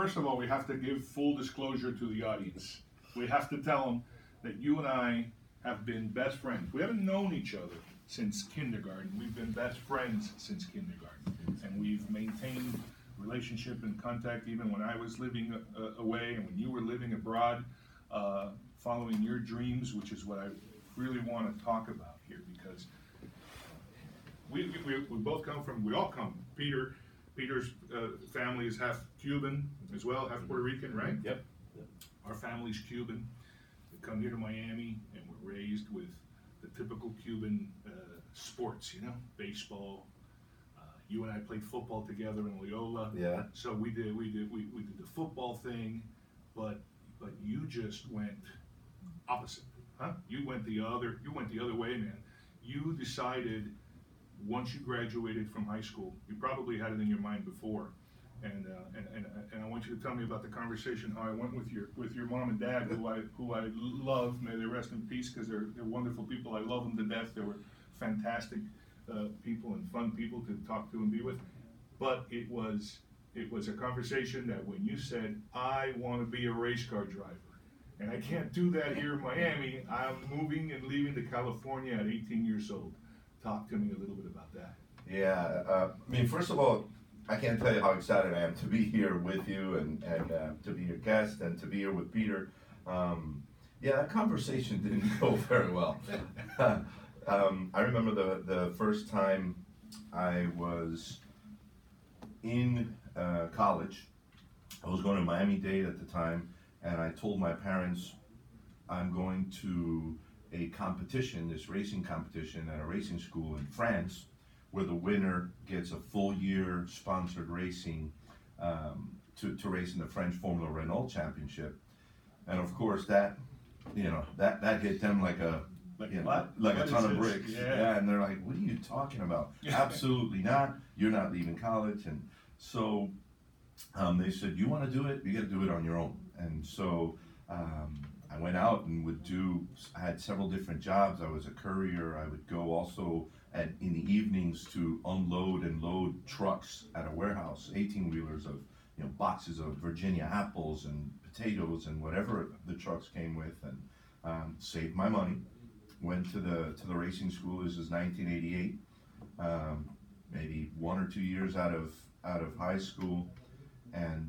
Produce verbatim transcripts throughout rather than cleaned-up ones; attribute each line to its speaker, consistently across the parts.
Speaker 1: first of all, we have to give full disclosure to the audience. We have to tell them that you and I have been best friends. We haven't known each other since kindergarten. We've been best friends since kindergarten. And we've maintained relationship and contact even when I was living uh, away and when you were living abroad, uh, following your dreams, which is what I really want to talk about here, because we, we, we both come from, we all come, Peter, Peter's uh, family is half Cuban as well, half Puerto Rican, right?
Speaker 2: Yep. Yep.
Speaker 1: Our family's Cuban. We come here to Miami and we're raised with the typical Cuban uh, sports, you know, baseball. Uh, you and I played football together in Loyola.
Speaker 2: Yeah.
Speaker 1: So we did, we did, we, we did the football thing, but but you just went opposite, huh? You went the other, you went the other way, man. You decided once you graduated from high school, you probably had it in your mind before, and uh, and, and and I want you to tell me about the conversation how I went with your with your mom and dad, who I who I love. May they rest in peace, because they're they're wonderful people. I love them to death. They were fantastic uh, people and fun people to talk to and be with. But it was it was a conversation that when you said, I want to be a race car driver, and I can't do that here in Miami. I'm moving and leaving to California at eighteen years old. Talk to me a little bit about that.
Speaker 2: Yeah, uh, I mean, first of all, I can't tell you how excited I am to be here with you and, and uh, to be your guest and to be here with Peter. Um, yeah, that conversation didn't go very well. um, I remember the, the first time I was in uh, college. I was going to Miami-Dade at the time, and I told my parents I'm going to a competition, this racing competition at a racing school in France, where the winner gets a full year sponsored racing um, to, to race in the French Formula Renault Championship. And of course that, you know, that, that hit them like a,
Speaker 1: Like
Speaker 2: you know,
Speaker 1: what?
Speaker 2: like
Speaker 1: What
Speaker 2: a ton
Speaker 1: is
Speaker 2: of
Speaker 1: this?
Speaker 2: bricks.
Speaker 1: Yeah.
Speaker 2: Yeah, and they're like, what are you talking about? Absolutely not. You're not leaving college. And so um, they said, you want to do it? You got to do it on your own. And so um, I went out and would do, I had several different jobs. I was a courier. I would go also at, in the evenings to unload and load trucks at a warehouse, eighteen wheelers of, you know, boxes of Virginia apples and potatoes and whatever the trucks came with, and um, saved my money. Went to the to the racing school. This is nineteen eighty-eight, um, maybe one or two years out of out of high school, and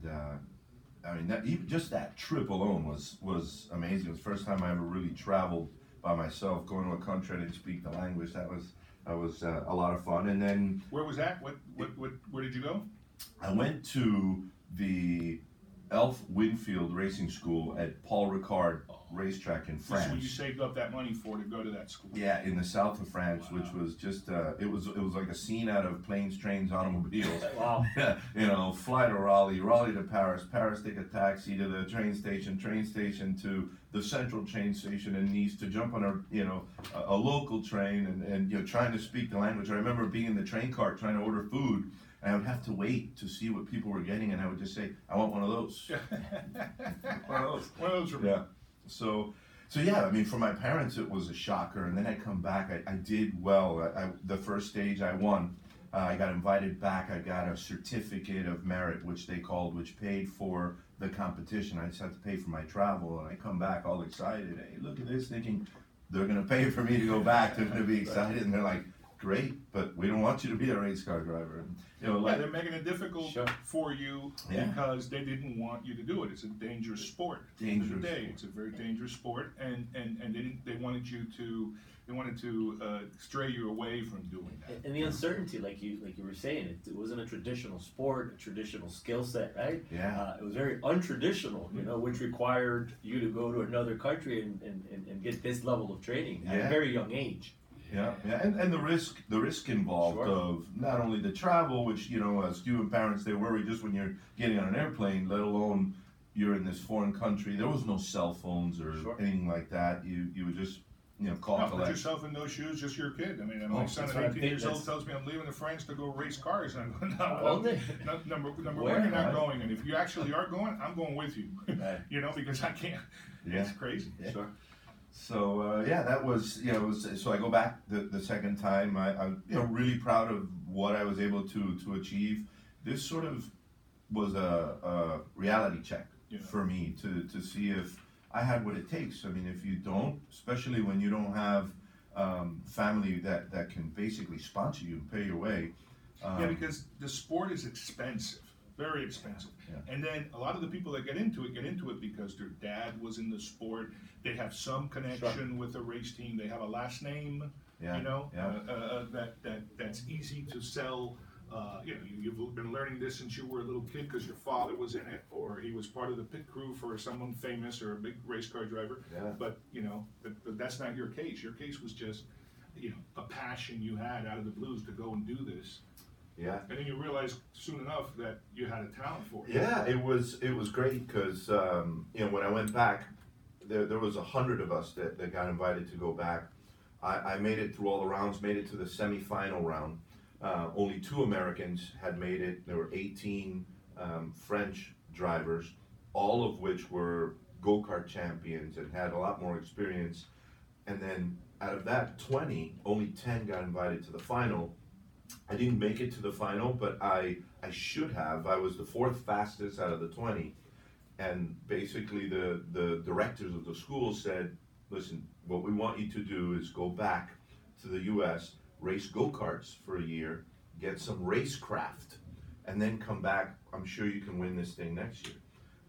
Speaker 2: uh, I mean, that, even just that trip alone was was amazing. It was the first time I ever really traveled by myself, going to a country I didn't speak the language. That was that was uh, a lot of fun. And then
Speaker 1: Where was that? What, what, what, where did you go?
Speaker 2: I went to the Elf Winfield Racing School at Paul Ricard Racetrack in
Speaker 1: This is what you
Speaker 2: France.
Speaker 1: saved up that money for to go to that school.
Speaker 2: Yeah, in the south of France,
Speaker 1: Wow.
Speaker 2: which was just uh, it was it was like a scene out of Planes, Trains, Automobiles.
Speaker 3: Wow.
Speaker 2: You know, fly to Raleigh, Raleigh to Paris, Paris take a taxi to the train station, train station to the central train station in Nice, to jump on a you know a, a local train, and, and you know trying to speak the language. I remember being in the train cart trying to order food, and I would have to wait to see what people were getting, and I would just say, I want one of those. One of those.
Speaker 1: One of those from
Speaker 2: Yeah. So, so yeah, I mean, for my parents, it was a shocker. And then I come back, I, I did well. I, I, the first stage I won, uh, I got invited back. I got a certificate of merit, which they called, which paid for the competition. I just had to pay for my travel. And I come back all excited. Hey, look at this, thinking they're going to pay for me to go back. They're going to be excited. And they're like, great, but we don't want you to be a race car driver. And, you know,
Speaker 1: Yeah,
Speaker 2: like,
Speaker 1: they're making it difficult
Speaker 3: Sure.
Speaker 1: for you
Speaker 2: Yeah.
Speaker 1: because they didn't want you to do it. It's a dangerous sport. At the end of the
Speaker 2: Dangerous
Speaker 1: day,
Speaker 2: sport.
Speaker 1: it's a very dangerous sport, and, and, and they didn't, they wanted you to they wanted to uh, stray you away from doing that.
Speaker 3: And the uncertainty, like you like you were saying, it, it wasn't a traditional sport, a traditional skill set, right?
Speaker 2: Yeah.
Speaker 3: Uh, it was very untraditional, you know, which required you to go to another country and, and, and, and get this level of training at
Speaker 2: Yeah.
Speaker 3: a very young age.
Speaker 2: Yeah, yeah, and, and the risk the risk involved
Speaker 3: Sure.
Speaker 2: of not only the travel, which you know, as Cuban parents, they worry just when you're getting on an airplane, let alone you're in this foreign country. There was no cell phones or
Speaker 3: Sure.
Speaker 2: anything like that. You you would just you know call
Speaker 1: No, put
Speaker 2: collect.
Speaker 1: yourself in those shoes, just your kid. I mean,
Speaker 2: Oh,
Speaker 1: my son
Speaker 3: that's
Speaker 1: at
Speaker 3: what I
Speaker 1: eighteen
Speaker 3: think
Speaker 1: years old
Speaker 3: that's-
Speaker 1: tells me I'm leaving to France to go race cars, and I'm going, no,
Speaker 3: All
Speaker 1: well,
Speaker 3: day.
Speaker 1: no, number number
Speaker 3: Where,
Speaker 1: one, you're not
Speaker 2: right?
Speaker 1: going, and if you actually are going, I'm going with you.
Speaker 3: Right.
Speaker 1: You know, because I can't.
Speaker 2: Yeah.
Speaker 1: It's crazy.
Speaker 2: Yeah.
Speaker 3: Sure.
Speaker 2: So uh, yeah, that was you know it was, so I go back the, the second time. I, I'm you know really proud of what I was able to to achieve. This sort of was a, a reality check
Speaker 1: Yeah.
Speaker 2: for me to, to see if I had what it takes. I mean, if you don't, especially when you don't have um, family that, that can basically sponsor you and pay your way. Um,
Speaker 1: Yeah, because the sport is expensive, very expensive.
Speaker 2: Yeah.
Speaker 1: And then a lot of the people that get into it get into it because their dad was in the sport. They have some connection with the race team. They have a last name,
Speaker 2: Yeah,
Speaker 1: you know,
Speaker 2: yeah.
Speaker 1: uh, uh, that that that's easy to sell. Uh, you know, you, you've been learning this since you were a little kid because your father was in it, or he was part of the pit crew for someone famous or a big race car driver.
Speaker 2: Yeah.
Speaker 1: But you know, but, but that's not your case. Your case was just, you know, a passion you had out of the blues to go and do this.
Speaker 2: Yeah.
Speaker 1: And then you realize soon enough that you had a talent for it.
Speaker 2: Yeah, it was it was great because um, you know when I went back, there there was a hundred of us that, that got invited to go back. I, I made it through all the rounds, made it to the semifinal round. Uh, only two Americans had made it. There were eighteen um, French drivers, all of which were go-kart champions and had a lot more experience. And then out of that twenty, only ten got invited to the final. I didn't make it to the final, but I I should have. I was the fourth fastest out of the twenty, and basically the the directors of the school said, "Listen, what we want you to do is go back to the U S, race go-karts for a year, get some racecraft, and then come back. I'm sure you can win this thing next year."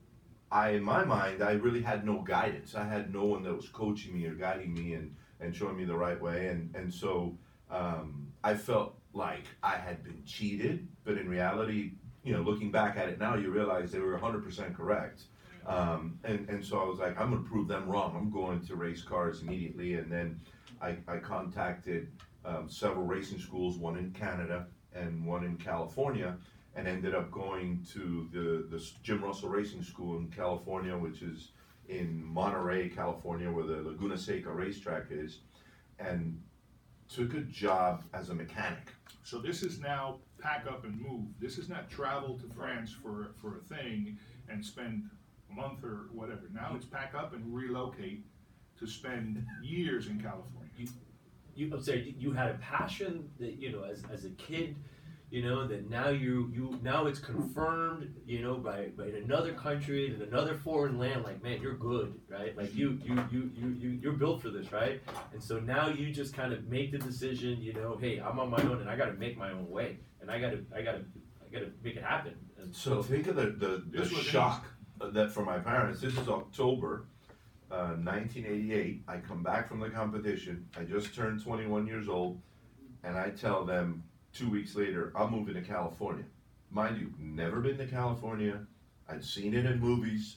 Speaker 2: I, in my mind, I really had no guidance. I had no one that was coaching me or guiding me and, and showing me the right way, and and so um, I felt like I had been cheated, but in reality, you know, looking back at it now, you realize they were one hundred percent correct. Um, and, and so I was like, I'm gonna prove them wrong. I'm going to race cars immediately. And then I, I contacted um, several racing schools, one in Canada and one in California, and ended up going to the, the Jim Russell Racing School in California, which is in Monterey, California, where the Laguna Seca racetrack is, and took a job as a mechanic.
Speaker 1: So this is now pack up and move. This is not travel to France for, for a thing and spend a month or whatever. Now it's pack up and relocate to spend years in California.
Speaker 3: You, you, I'm sorry, you had a passion that, you know, as, as a kid, you know, that now you, you, now it's confirmed, you know, by, by another country, in another foreign land, like, man, you're good, right? Like you, you, you, you, you, you're built for this, right? And so now you just kind of make the decision, you know, hey, I'm on my own and I gotta make my own way. And I gotta, I gotta, I gotta make it happen. And
Speaker 2: So think of the, the, the
Speaker 1: This was
Speaker 2: shock that for my parents. This is October uh, nineteen eighty-eight. I come back from the competition. I just turned twenty-one years old, and I tell them two weeks later, I'm moving to California. Mind you, never been to California. I'd seen it in movies,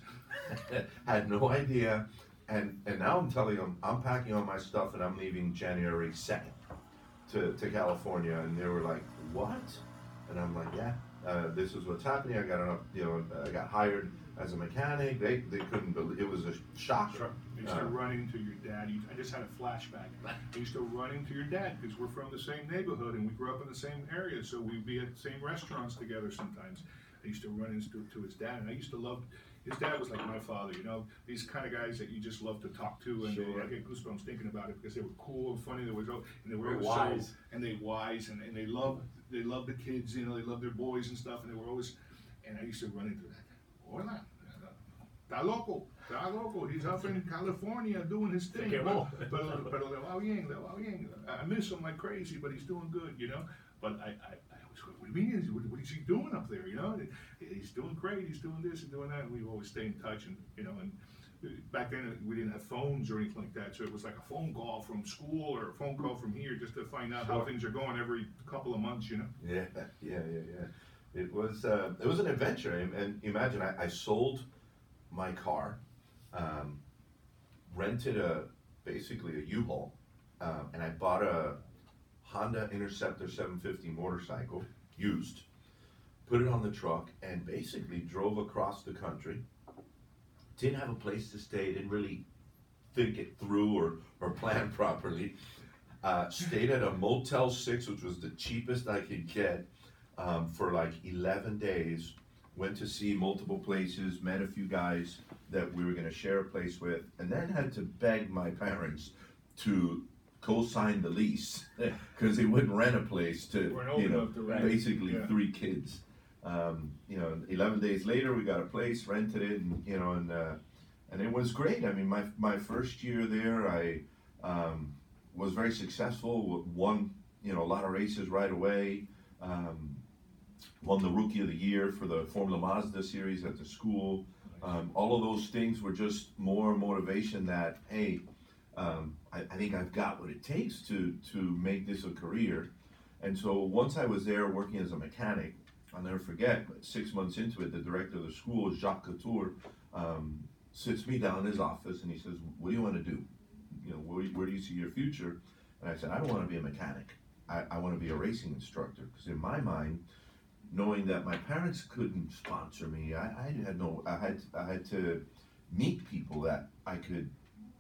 Speaker 2: had no idea, and and now I'm telling them I'm packing all my stuff and I'm leaving January second to to California, and they were like, "What?" And I'm like, "Yeah, uh, this is what's happening. I got enough, you know, I got hired as a mechanic." They they couldn't believe it. Was a shock.
Speaker 1: Sure. You used to run into your dad. You, I just had a flashback. I used to run into your dad because we're from the same neighborhood and we grew up in the same area, so we'd be at the same restaurants together sometimes. I used to run into to his dad, and I used to love. His dad was like my father, you know, these kind of guys that you just love to talk to, and
Speaker 3: Sure.
Speaker 1: they, I get goosebumps thinking about it because they were cool and funny. They were, and they were
Speaker 3: Very
Speaker 1: always
Speaker 3: wise.
Speaker 1: so, and they wise, and, and they loved, they loved the kids, you know, they loved their boys and stuff, and they were always, and I used to run into that. Hola, está loco, está loco. He's up in California doing his thing.
Speaker 3: Que
Speaker 1: Pero,
Speaker 3: bo.
Speaker 1: pero, pero le va bien, le va bien. I miss him like crazy, but he's doing good, you know. But I, I, I always go, what do you mean? What, what is he doing up there? You know, he's doing great. He's doing this and doing that. And we always stay in touch, and you know, and back then we didn't have phones or anything like that, so it was like a phone call from school or a phone call from here just to find out how
Speaker 2: Sure.
Speaker 1: things are going every couple of months, you know.
Speaker 2: Yeah, yeah, yeah, yeah. It was uh, it was an adventure, and, and imagine I, I sold my car, um, rented a basically a U-Haul, um, and I bought a Honda Interceptor seven fifty motorcycle, used, put it on the truck, and basically drove across the country. Didn't have a place to stay, didn't really think it through or, or plan properly. Uh, stayed at a Motel six, which was the cheapest I could get, um, for like eleven days. Went to see multiple places, met a few guys that we were gonna share a place with, and then had to beg my parents to co-sign the lease, because they wouldn't rent a place to,
Speaker 1: Weren't old
Speaker 2: you know,
Speaker 1: enough to rent.
Speaker 2: basically
Speaker 1: Yeah.
Speaker 2: three kids. Um, you know, eleven days later, we got a place, rented it, and you know, and uh, and it was great. I mean, my my first year there, I um, was very successful. Won, you know, a lot of races right away. Um, won the Rookie of the Year for the Formula Mazda series at the school. Um, all of those things were just more motivation that, hey, um, I, I think I've got what it takes to to make this a career. And so once I was there working as a mechanic, I'll never forget, but six months into it, the director of the school, Jacques Couture, um, sits me down in his office and he says, what do you want to do? You know, where, where do you see your future? And I said, I don't want to be a mechanic. I, I want to be a racing instructor. Because in my mind, knowing that my parents couldn't sponsor me, I, I had no, I had, I had to meet people that I could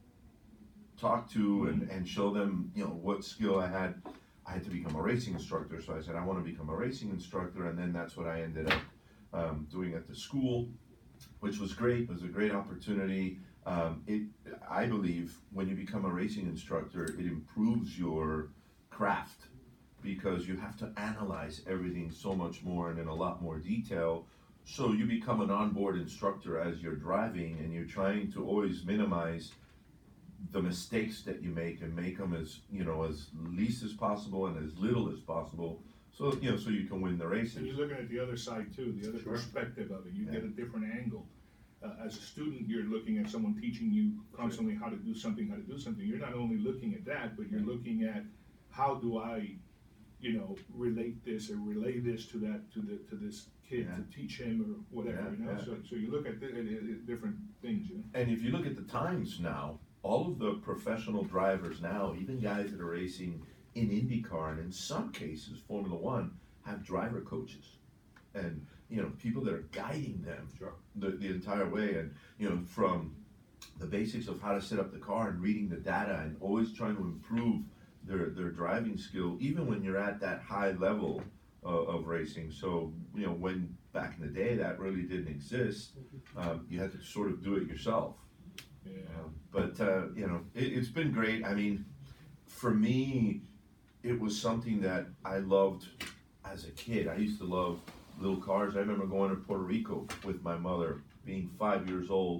Speaker 2: talk to and, and show them, you know, what skill I had. I had to become a racing instructor, so I said, I want to become a racing instructor, and then that's what I ended up um, doing at the school, which was great. It was a great opportunity. Um, it, I believe, when you become a racing instructor, it improves your craft, because you have to analyze everything so much more and in a lot more detail. So you become an onboard instructor as you're driving, and you're trying to always minimize the mistakes that you make and make them as, you know, as least as possible and as little as possible, so you know, so you can win the races.
Speaker 1: And you're looking at the other side too, the other
Speaker 2: Sure.
Speaker 1: perspective of it. You
Speaker 2: Yeah.
Speaker 1: get a different angle. Uh, as a student, you're looking at someone teaching you constantly how to do something, how to do something. You're not only looking at that, but you're looking at how do I, you know, relate this or relay this to that to the to this kid
Speaker 2: Yeah.
Speaker 1: to teach him or whatever.
Speaker 2: Yeah,
Speaker 1: you know,
Speaker 2: yeah.
Speaker 1: so so you look at, th- at, at different things. You know.
Speaker 2: And if you look at the times now, all of the professional drivers now, even guys that are racing in IndyCar and in some cases Formula One, have driver coaches, and you know, people that are guiding them
Speaker 3: Sure.
Speaker 2: the, the entire way, and you know, from the basics of how to set up the car and reading the data and always trying to improve their their driving skill, even when you're at that high level uh, of racing. So you know, when back in the day that really didn't exist, um, you had to sort of do it yourself.
Speaker 1: Yeah.
Speaker 2: Um, but uh, you know, it, it's been great. I mean, for me, it was something that I loved as a kid. I used to love little cars. I remember going to Puerto Rico with my mother, being five years old,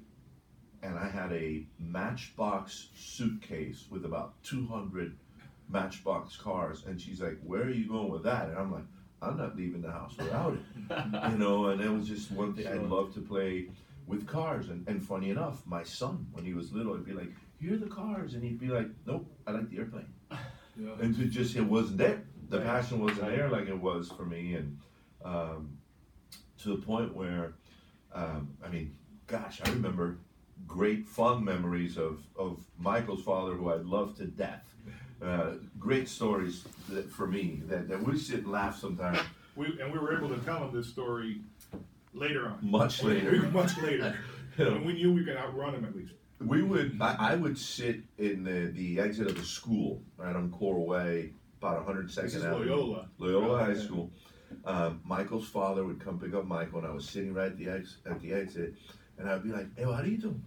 Speaker 2: and I had a Matchbox suitcase with about two hundred Matchbox cars, and she's like, "Where are you going with that?" And I'm like, "I'm not leaving the house without it," you know. And it was just one thing. I
Speaker 3: Sure.
Speaker 2: love to play with cars, and, and funny enough, my son, when he was little, I'd be like, "Here are the cars," and he'd be like, "Nope, I like the airplane."
Speaker 1: Yeah.
Speaker 2: And it just, it wasn't there. The
Speaker 3: Right.
Speaker 2: passion wasn't
Speaker 3: Right.
Speaker 2: there like it was for me, and um, to the point where, um, I mean, gosh, I remember great fond memories of, of Michael's father, who I love to death. Uh, great stories that, for me, that, that we sit and laugh sometimes.
Speaker 1: We, and we were able to tell him this story later on.
Speaker 2: Much later.
Speaker 1: Much later.
Speaker 2: You know,
Speaker 1: And we knew we could outrun him at least.
Speaker 2: we would, I, I would sit in the, the exit of the school, right on Coral Way, about one hundred second
Speaker 1: This is
Speaker 2: Avenue.
Speaker 1: Loyola.
Speaker 2: Loyola High
Speaker 1: Yeah.
Speaker 2: School. Um, Michael's father would come pick up Michael, and I was sitting right at the ex- at the exit, and I'd be like, "Hey, Juanito,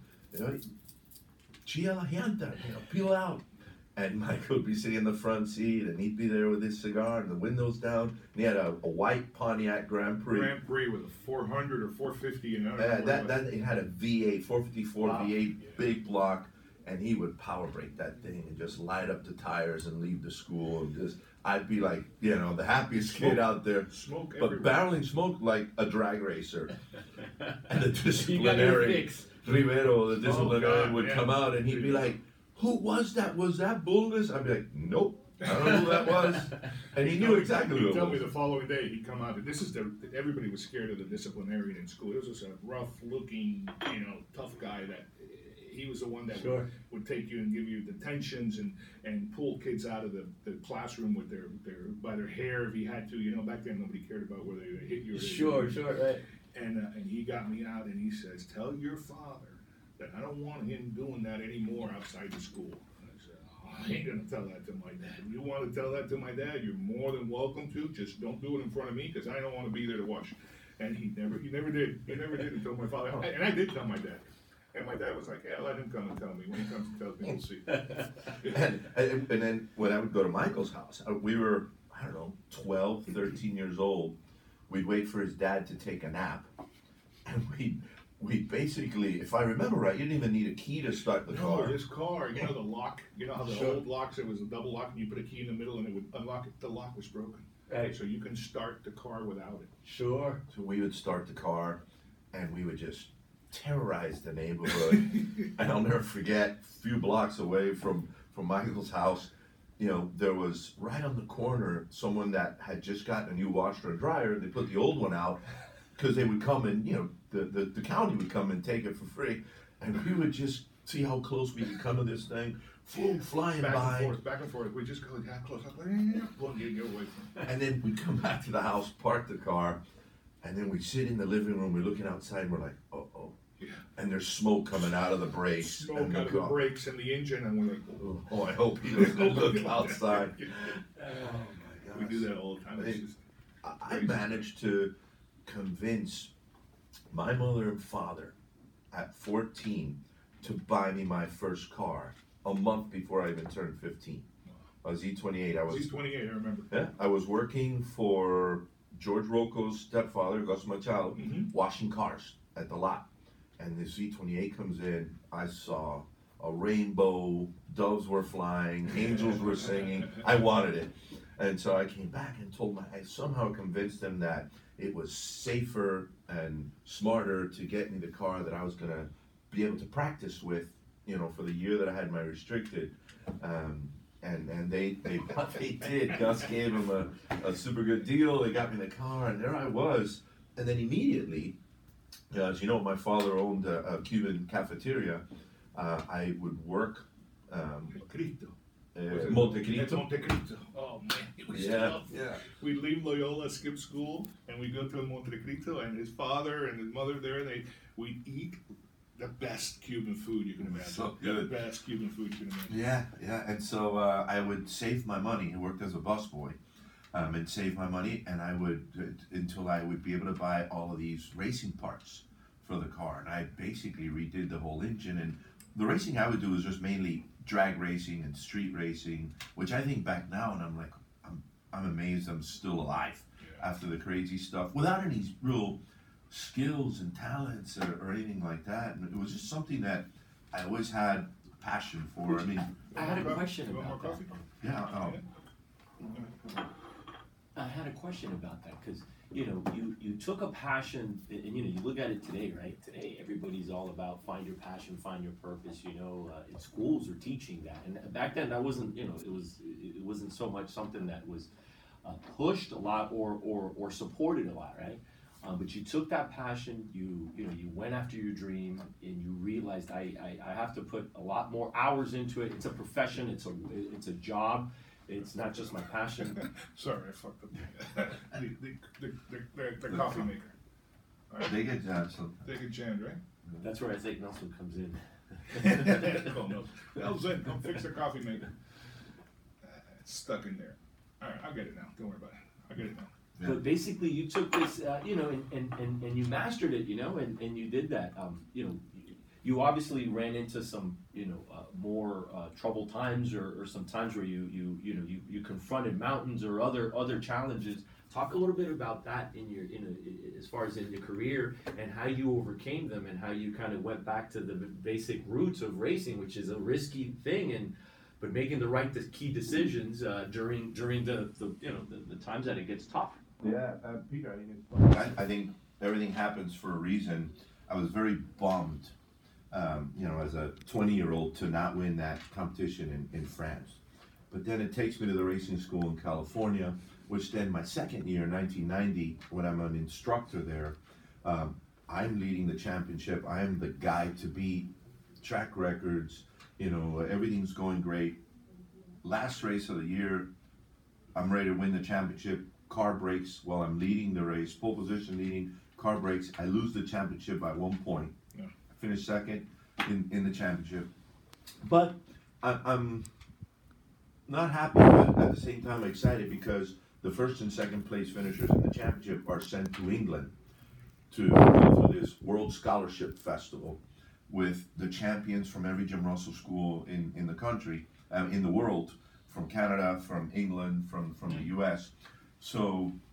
Speaker 2: chia la llanta, you know, peel out." And Michael would be sitting in the front seat, and he'd be there with his cigar and the windows down. And he had a, a white Pontiac Grand Prix.
Speaker 1: Grand Prix with a four hundred or four fifty, and I don't
Speaker 2: Uh,
Speaker 1: know
Speaker 2: that,
Speaker 1: what
Speaker 2: that it had a V eight, four fifty-four
Speaker 1: Wow.
Speaker 2: V eight,
Speaker 1: Yeah.
Speaker 2: big block, and he would power brake that thing and just light up the tires and leave the school, and just, I'd be like, you know, the happiest kid
Speaker 1: Smoke.
Speaker 2: out there.
Speaker 1: smoke
Speaker 2: But
Speaker 1: everywhere.
Speaker 2: barreling smoke like a drag racer. And the
Speaker 3: You got your
Speaker 2: disciplinary
Speaker 3: fix.
Speaker 2: Rivero, the disciplinary
Speaker 1: God,
Speaker 2: would
Speaker 1: yeah.
Speaker 2: come out, and he'd be like, "Who was that? Was that Bulgus?" I'd be like, "Nope, I don't know who that was." And he knew exactly who
Speaker 1: He
Speaker 2: it
Speaker 1: told me
Speaker 2: was.
Speaker 1: the following day he'd come out, and this is the everybody was scared of the disciplinarian in school. It was just a rough-looking, you know, tough guy that he was the one that
Speaker 3: Sure.
Speaker 1: would, would take you and give you detentions and and pull kids out of the, the classroom with their their by their hair if he had to. You know, back then nobody cared about whether they hit you or they
Speaker 3: Sure,
Speaker 1: didn't.
Speaker 3: sure, right.
Speaker 1: And uh, and he got me out, and he says, "Tell your father that I don't want him doing that anymore outside the school." And I said, "Oh, I ain't gonna tell that to my dad. If you want to tell that to my dad, you're more than welcome to. Just don't do it in front of me, because I don't want to be there to watch." And he never, he never did. He never did until my father. And I did tell my dad. And my dad was like, "Yeah, let him come and tell me. When he comes and tells me, we'll see."
Speaker 2: and, and, and then when I would go to Michael's house, uh, we were, I don't know, twelve, thirteen years old. we'd wait for his dad to take a nap, and we we basically, if I remember right, you didn't even need a key to start the
Speaker 1: No,
Speaker 2: car.
Speaker 1: this car, you know the lock, you know how the
Speaker 2: Sure.
Speaker 1: old locks, it was a double lock, and you put a key in the middle and it would unlock it, the lock was broken.
Speaker 3: Right.
Speaker 1: So you can start the car without it.
Speaker 3: Sure.
Speaker 2: So we would start the car, and we would just terrorize the neighborhood. And I'll never forget, a few blocks away from, from Michael's house, you know, there was right on the corner, someone that had just gotten a new washer and dryer. They put the old one out, because they would come and, you know, the, the, the county would come and take it for free. And we would just see how close we could come to this thing, flew flying
Speaker 1: Back
Speaker 2: by.
Speaker 1: and forth, back and forth, we just go that close, up, like, pull you get away from it.
Speaker 2: And then we'd come back to the house, park the car, and then we'd sit in the living room, we're looking outside, and we're like, uh-oh.
Speaker 1: Yeah.
Speaker 2: And there's smoke coming out of the brakes.
Speaker 1: Smoke
Speaker 2: and
Speaker 1: out of the
Speaker 2: car.
Speaker 1: brakes and the engine, and we're like, oh.
Speaker 2: Oh, I hope he doesn't look outside.
Speaker 3: Oh my
Speaker 1: We
Speaker 3: gosh.
Speaker 1: do that all the time. It's
Speaker 2: Hey,
Speaker 1: just,
Speaker 2: I I managed to convince my mother and father at fourteen to buy me my first car a month before I even turned fifteen. I was E twenty-eight. I was
Speaker 1: he's twenty-eight, I remember.
Speaker 2: yeah, I was working for George Rocco's stepfather, Gus Machado,
Speaker 1: Mhm.
Speaker 2: washing cars at the lot. And the Z twenty-eight comes in, I saw a rainbow, doves were flying, angels were singing. I wanted it. And so I came back and told my, I somehow convinced them that it was safer and smarter to get me the car that I was gonna be able to practice with, you know, for the year that I had my restricted. Um, and and they they they did. Gus gave them a, a super good deal. They got me the car, and there I was. And then immediately, you know, as you know, my father owned a, a Cuban cafeteria. Uh, I would work um,
Speaker 1: Cristo.
Speaker 2: uh,
Speaker 1: Was it-
Speaker 2: Monte
Speaker 1: It's
Speaker 2: Cristo.
Speaker 1: Monte Cristo. Oh man, it was
Speaker 2: Yeah,
Speaker 1: tough.
Speaker 2: yeah.
Speaker 1: We'd leave Loyola, skip school, and we'd go to Monte Cristo, and his father and his mother there, they we'd eat the best Cuban food you can imagine.
Speaker 2: So
Speaker 1: The
Speaker 2: good.
Speaker 1: best Cuban food you can imagine.
Speaker 2: Yeah, yeah. And so uh, I would save my money. I worked as a busboy, um, and save my money, and I would uh, until I would be able to buy all of these racing parts for the car. And I basically redid the whole engine. And the racing I would do was just mainly drag racing and street racing, which I think back now, and I'm like, I'm I'm amazed I'm still alive
Speaker 1: Yeah.
Speaker 2: after the crazy stuff without any real skills and talents or, or anything like that. And it was just something that I always had passion for. I mean,
Speaker 3: I had a
Speaker 1: Want more
Speaker 3: question
Speaker 1: coffee? You want
Speaker 3: about
Speaker 1: more
Speaker 3: that.
Speaker 1: coffee?
Speaker 2: yeah. Oh.
Speaker 3: I had a question about that because you know you you took a passion and, and you know you look at it today, right? Today everybody's all about find your passion, find your purpose. You know, uh, in schools are teaching that, and back then that wasn't you know it was it wasn't so much something that was uh, pushed a lot or or or supported a lot, right? Um, but you took that passion, you you know you went after your dream, and you realized I, I I have to put a lot more hours into it. It's a profession. It's a it's a job. It's not just my passion.
Speaker 1: Sorry, I fucked up. the, the, the, the, the, the coffee maker. All right.
Speaker 2: They get Johnson.
Speaker 1: They get jammed, right?
Speaker 3: That's where I think Nelson comes in.
Speaker 1: oh no. Nelson, come fix the coffee maker. Uh, it's stuck in there. All right, I'll get it now. Don't worry about it. I'll get it now.
Speaker 2: Yeah.
Speaker 3: But basically, you took this, uh, you know, and, and, and, and you mastered it, you know, and, and you did that. Um, you know, you obviously ran into some, you know, uh, more uh, troubled times, or, or some times where you, you, you know, you, you confronted mountains or other other challenges. Talk a little bit about that in your, you know, as far as in your career, and how you overcame them, and how you kind of went back to the basic roots of racing, which is a risky thing, and but making the right de- key decisions uh, during during the, the you know the, the times that it gets tough.
Speaker 4: Yeah, uh, Peter, I think it's fun.
Speaker 2: I, I think everything happens for a reason. I was very bummed, um, you know, as a twenty-year-old to not win that competition in, in France. But then it takes me to the racing school in California, which then my second year, nineteen ninety, when I'm an instructor there, um, I'm leading the championship. I am the guy to beat, track records, you know, everything's going great. Last race of the year, I'm ready to win the championship. Car breaks while I'm leading the race, pole position leading, car breaks. I lose the championship by one point.
Speaker 1: Yeah.
Speaker 2: I finish second in, in the championship. But I, I'm not happy, but at the same time excited because the first and second place finishers in the championship are sent to England to go through this World Scholarship Festival with the champions from every Jim Russell school in, in the country, um, in the world, from Canada, from England, from, from the U S. So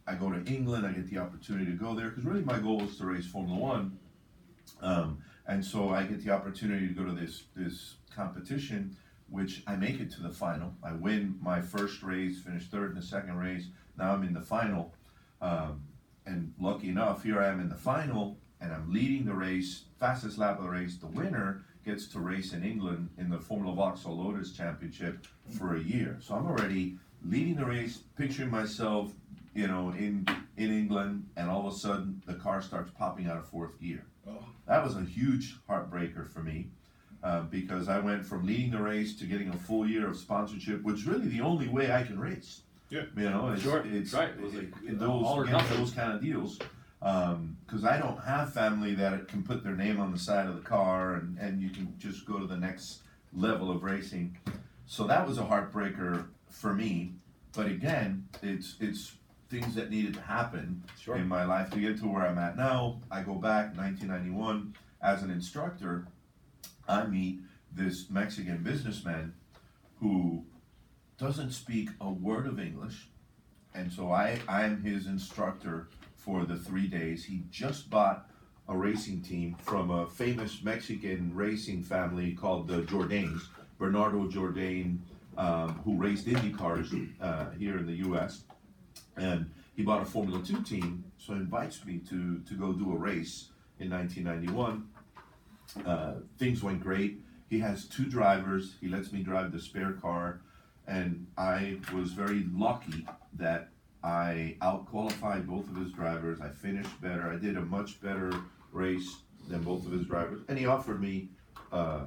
Speaker 2: I go to England, I get the opportunity to go there, because really my goal is to race Formula One. Um, and so I get the opportunity to go to this, this competition, which I make it to the final. I win my first race, finish third in the second race. Now I'm in the final. Um, and lucky enough, here I am in the final, and I'm leading the race, fastest lap of the race. The winner gets to race in England in the Formula Vauxhall Lotus Championship for a year. So I'm already leading the race, picturing myself, you know, in in England, and all of a sudden the car starts popping out of fourth gear.
Speaker 1: Oh.
Speaker 2: That was a huge heartbreaker for me, uh, because I went from leading the race to getting a full year of sponsorship, which is really the only way I can race.
Speaker 1: Yeah.
Speaker 2: You know, it's,
Speaker 3: Sure.
Speaker 2: it's,
Speaker 3: Right.
Speaker 2: it's
Speaker 3: It was like,
Speaker 2: it-
Speaker 3: all or
Speaker 2: those, again,
Speaker 3: nothing.
Speaker 2: those kind of deals. Um, cause I don't have family that can put their name on the side of the car and, and you can just go to the next level of racing. So that was a heartbreaker for me. But again, it's, it's things that needed to happen
Speaker 3: Sure.
Speaker 2: in my life to get to where I'm at now. I go back nineteen ninety-one as an instructor. I meet this Mexican businessman who doesn't speak a word of English, and so I I'm his instructor for the three days. He just bought a racing team from a famous Mexican racing family called the Jourdains, Bernardo Jourdain, um, who raced Indy cars uh, here in the U S And he bought a Formula Two team, so he invites me to to go do a race in nineteen ninety-one. Uh, things went great. He has two drivers. He lets me drive the spare car, and I was very lucky that I out-qualified both of his drivers. I finished better. I did a much better race than both of his drivers, and he offered me uh,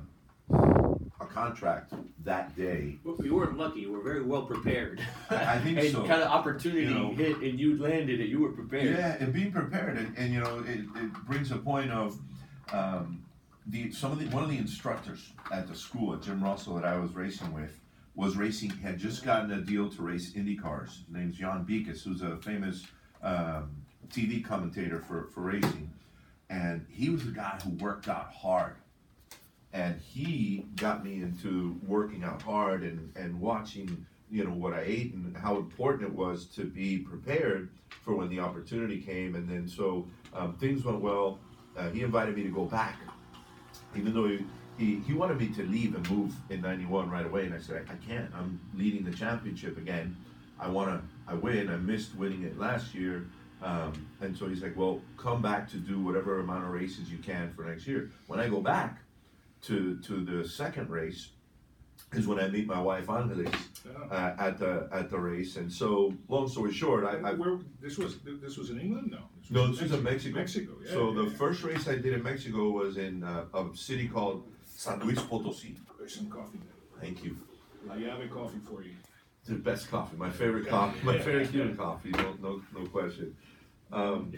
Speaker 2: a contract that day.
Speaker 3: Well, you weren't lucky. You were very well prepared.
Speaker 2: I- I think
Speaker 3: and
Speaker 2: so.
Speaker 3: kind of opportunity
Speaker 2: You know.
Speaker 3: hit, and you landed it. You were prepared.
Speaker 2: Yeah, and being prepared, and, and you know, it, it brings a point of um, the some of the one of the instructors at the school at Jim Russell that I was racing with was racing had just gotten a deal to race Indy cars. His name's Jan Beekes, who's a famous um, T V commentator for for racing, and he was the guy who worked out hard. And he got me into working out hard and, and watching, you know, what I ate and how important it was to be prepared for when the opportunity came. And then so um, things went well. Uh, he invited me to go back, even though he, he, he wanted me to leave and move in ninety-one right away. And I said, I, I can't. I'm leading the championship again. I want to, I win. I missed winning it last year. Um, and so he's like, well, come back to do whatever amount of races you can for next year. When I go back, to to the second race is when I meet my wife Angeles
Speaker 1: Yeah.
Speaker 2: uh, at the at the race. And so long story short, I, I
Speaker 1: Where, this was, this was in England? No. This
Speaker 2: no,
Speaker 1: in
Speaker 2: this was in Mexico.
Speaker 1: Mexico, yeah.
Speaker 2: So
Speaker 1: yeah,
Speaker 2: the
Speaker 1: yeah.
Speaker 2: first race I did in Mexico was in uh, a city called San Luis Potosí.
Speaker 1: There's some coffee there.
Speaker 2: Thank you.
Speaker 1: La Llave coffee for you.
Speaker 2: The best coffee, my favorite coffee, my favorite Cuban coffee, no no no question. Um,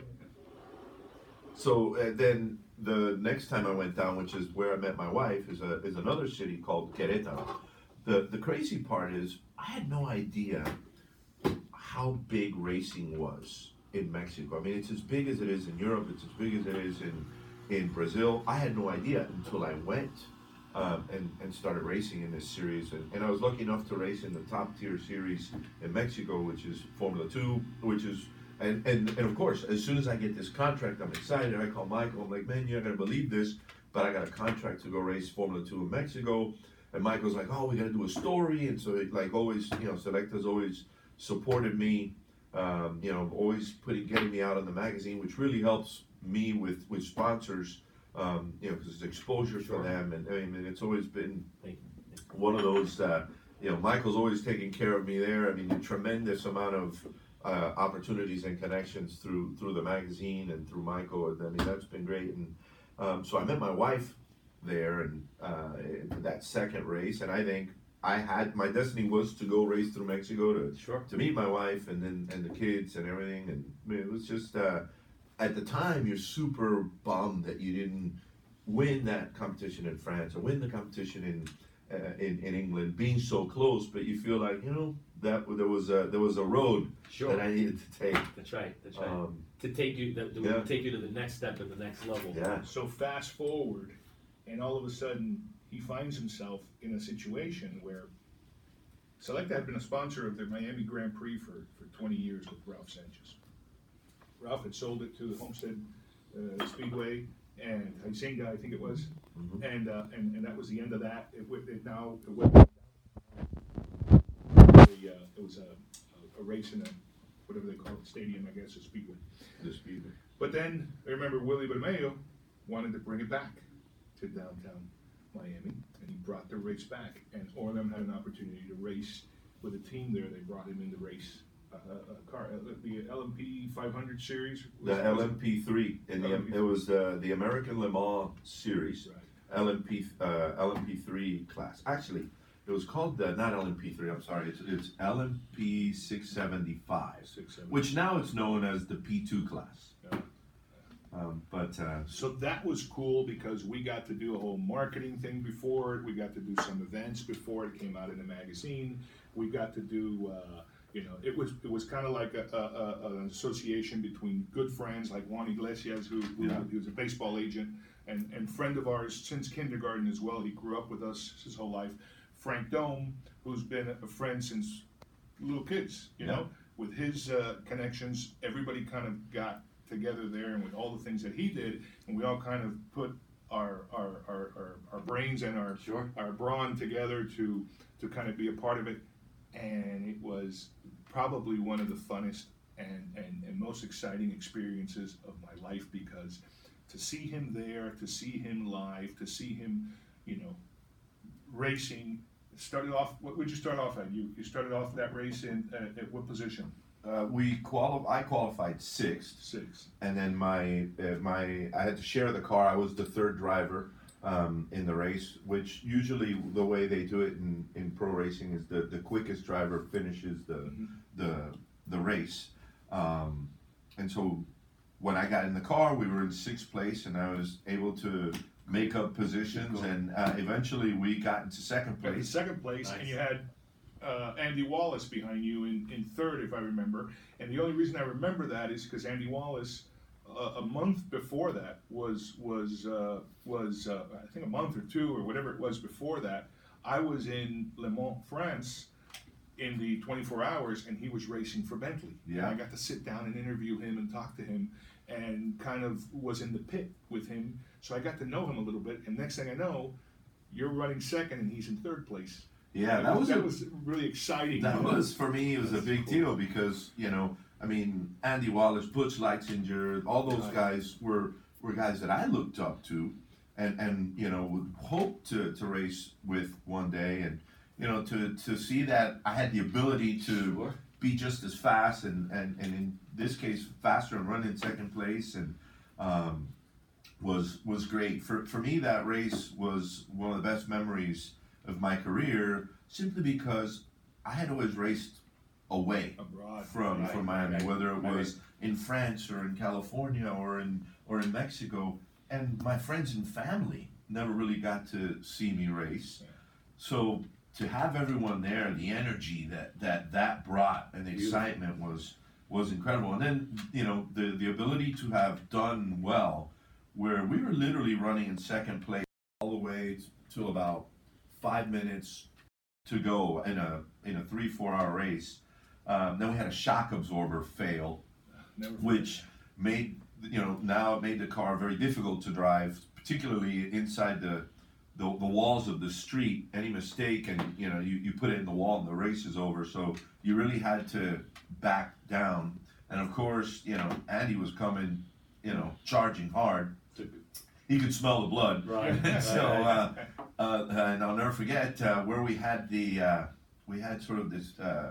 Speaker 2: so uh, then the next time I went down, which is where I met my wife, is a is another city called Querétaro. The the crazy part is I had no idea how big racing was in Mexico. I mean, it's as big as it is in Europe. It's as big as it is in in Brazil. I had no idea until I went um, and and started racing in this series. And, and I was lucky enough to race in the top tier series in Mexico, which is Formula Two, which is And, and and of course, as soon as I get this contract, I'm excited. I call Michael. I'm like, man, you're not gonna believe this, but I got a contract to go race Formula Two in Mexico. And Michael's like, oh, we gotta do a story. And so, it, like always, you know, Selecta's always supported me. Um, you know, always putting getting me out in the magazine, which really helps me with with sponsors. Um, you know, because it's exposure for them, and I mean, it's always been one of those. Uh, you know, Michael's always taking care of me there. I mean, a tremendous amount of Uh, opportunities and connections through through the magazine and through Michael. And I mean, that's been great. And um, so I met my wife there and uh, in that second race, and I think I had my destiny was to go race through Mexico to
Speaker 3: Sure.
Speaker 2: to meet my wife and then and the kids and everything. And I mean, it was just uh, at the time you're super bummed that you didn't win that competition in France or win the competition in uh, in in England, being so close. But you feel like, you know, that there was a there was a road
Speaker 3: Sure.
Speaker 2: that I needed to take.
Speaker 3: That's right. That's right.
Speaker 2: Um,
Speaker 3: to take you, that, that
Speaker 2: yeah.
Speaker 3: will take you to the next step and the next level.
Speaker 2: yeah,
Speaker 1: So fast forward, and all of a sudden he finds himself in a situation where Selecta had been a sponsor of the Miami Grand Prix for, for twenty years with Ralph Sanchez. Ralph had sold it to the Homestead uh, Speedway and Huizenga, I think it was,
Speaker 2: Mhm.
Speaker 1: and, uh, and and that was the end of that. It, went- it now it went down. A, uh, it was a, a, a race in a whatever they call it, stadium, I guess, a Speedway.
Speaker 2: The Speedway.
Speaker 1: But then I remember Willie Bermeo wanted to bring it back to downtown Miami, and he brought the race back. And Orlem had an opportunity to race with a team there. They brought him in the race, uh, a car, uh, the L M P five hundred series.
Speaker 2: The
Speaker 1: Was-
Speaker 2: L
Speaker 1: was
Speaker 2: M P three, in the,
Speaker 1: L M P
Speaker 2: it was uh, the American Le Mans series,
Speaker 1: Right.
Speaker 2: L M P, uh, L M P three class. Actually, it was called, uh, not L M P three, I'm sorry, it's, it's L M P six seventy-five,
Speaker 1: Six, seven.
Speaker 2: which now it's known as the P two class.
Speaker 1: Yeah.
Speaker 2: Um, but, uh,
Speaker 1: So that was cool because we got to do a whole marketing thing before it. We got to do some events before it came out in the magazine. We got to do, uh, you know, it was it was kind of like a, a, a, an association between good friends like Juan Iglesias, who, who
Speaker 2: Yeah.
Speaker 1: he was a baseball agent and, and friend of ours since kindergarten as well. He grew up with us his whole life. Frank Dome, who's been a friend since little kids, you
Speaker 2: Yeah.
Speaker 1: know, with his uh, connections, everybody kind of got together there, and with all the things that he did, and we all kind of put our our, our, our, our brains and our
Speaker 3: Sure.
Speaker 1: our brawn together to to kind of be a part of it, and it was probably one of the funnest and, and, and most exciting experiences of my life, because to see him there, to see him live, to see him, you know, racing. Started off. What would you start off at? You you started off that race in uh, at what position?
Speaker 2: uh, we quali- I qualified sixth.
Speaker 1: Six.
Speaker 2: And then my uh, my I had to share the car. I was the third driver um, in the race, which usually the way they do it in, in pro racing is the, the quickest driver finishes the
Speaker 1: Mhm.
Speaker 2: the the race. Um, and so when I got in the car, we were in sixth place, and I was able to make up positions, and uh, eventually we got into second
Speaker 1: Got in
Speaker 2: place.
Speaker 1: second place, and
Speaker 3: Nice.
Speaker 1: you had uh, Andy Wallace behind you in, in third, if I remember. And the only reason I remember that is because Andy Wallace, uh, a month before that, was was uh, was uh, I think a month or two or whatever it was before that, I was in Le Mans, France, in the twenty-four hours, and he was racing for Bentley.
Speaker 2: Yeah.
Speaker 1: And I got to sit down and interview him and talk to him, and kind of was in the pit with him. So I got to know him a little bit, and next thing I know, you're running second and he's in third place.
Speaker 2: Yeah, that was
Speaker 1: that
Speaker 2: a,
Speaker 1: was really exciting.
Speaker 2: That
Speaker 1: you know?
Speaker 2: was, for me, it was a big deal because, you know, I mean, Andy Wallace, Butch Leitzinger, all those
Speaker 1: Right.
Speaker 2: guys were, were guys that I looked up to and, and you know, would hope to, to race with one day. And, you know, to, to see that I had the ability to
Speaker 3: Sure.
Speaker 2: be just as fast and, and, and in this case, faster and run in second place and um, was was great. For, for me, that race was one of the best memories of my career, simply because I had always raced away
Speaker 1: Abroad.
Speaker 2: from
Speaker 1: Right,
Speaker 2: from Miami,
Speaker 1: right,
Speaker 2: whether it
Speaker 1: right.
Speaker 2: was in France or in California or in or in Mexico, and my friends and family never really got to see me race.
Speaker 1: Yeah.
Speaker 2: So to have everyone there, the energy that that that brought and the
Speaker 3: Beautiful.
Speaker 2: excitement was was incredible. And then, you know, the the ability to have done well, where we were literally running in second place all the way to about five minutes to go in a in a three four hour race. Um, then we had a shock absorber fail,
Speaker 1: Never forget
Speaker 2: which made, you know, now it made the car very difficult to drive, particularly inside the the, the walls of the street. Any mistake and, you know, you, you put it in the wall and the race is over. So you really had to back down. And of course, you know, Andy was coming, you know, charging hard. He could smell the blood.
Speaker 3: Right.
Speaker 2: So, uh, uh, and I'll never forget uh, where we had the uh, we had sort of this uh,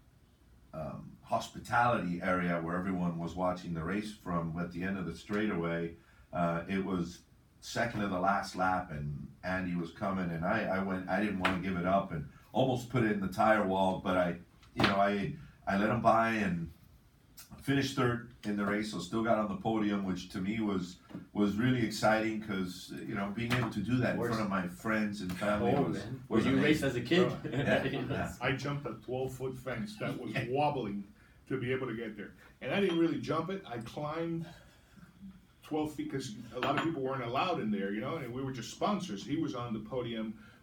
Speaker 2: um, hospitality area where everyone was watching the race from at the end of the straightaway. Uh, it was second to the last lap, and Andy was coming, and I, I went. I didn't want to give it up, and almost put it in the tire wall, but I, you know, I I let him by and finished third in the race, so still got on the podium, which to me was was really exciting because, you know, being able to do that in front of my friends and family
Speaker 3: Oh,
Speaker 2: was,
Speaker 3: man. Where
Speaker 2: was
Speaker 3: you
Speaker 2: amazing.
Speaker 3: raced as a kid.
Speaker 2: Yeah,
Speaker 3: You know,
Speaker 2: yeah.
Speaker 1: I jumped a twelve foot fence that was wobbling to be able to get there. And I didn't really jump it. I climbed twelve feet because a lot of people weren't allowed in there, you know, and we were just sponsors. He was on the podium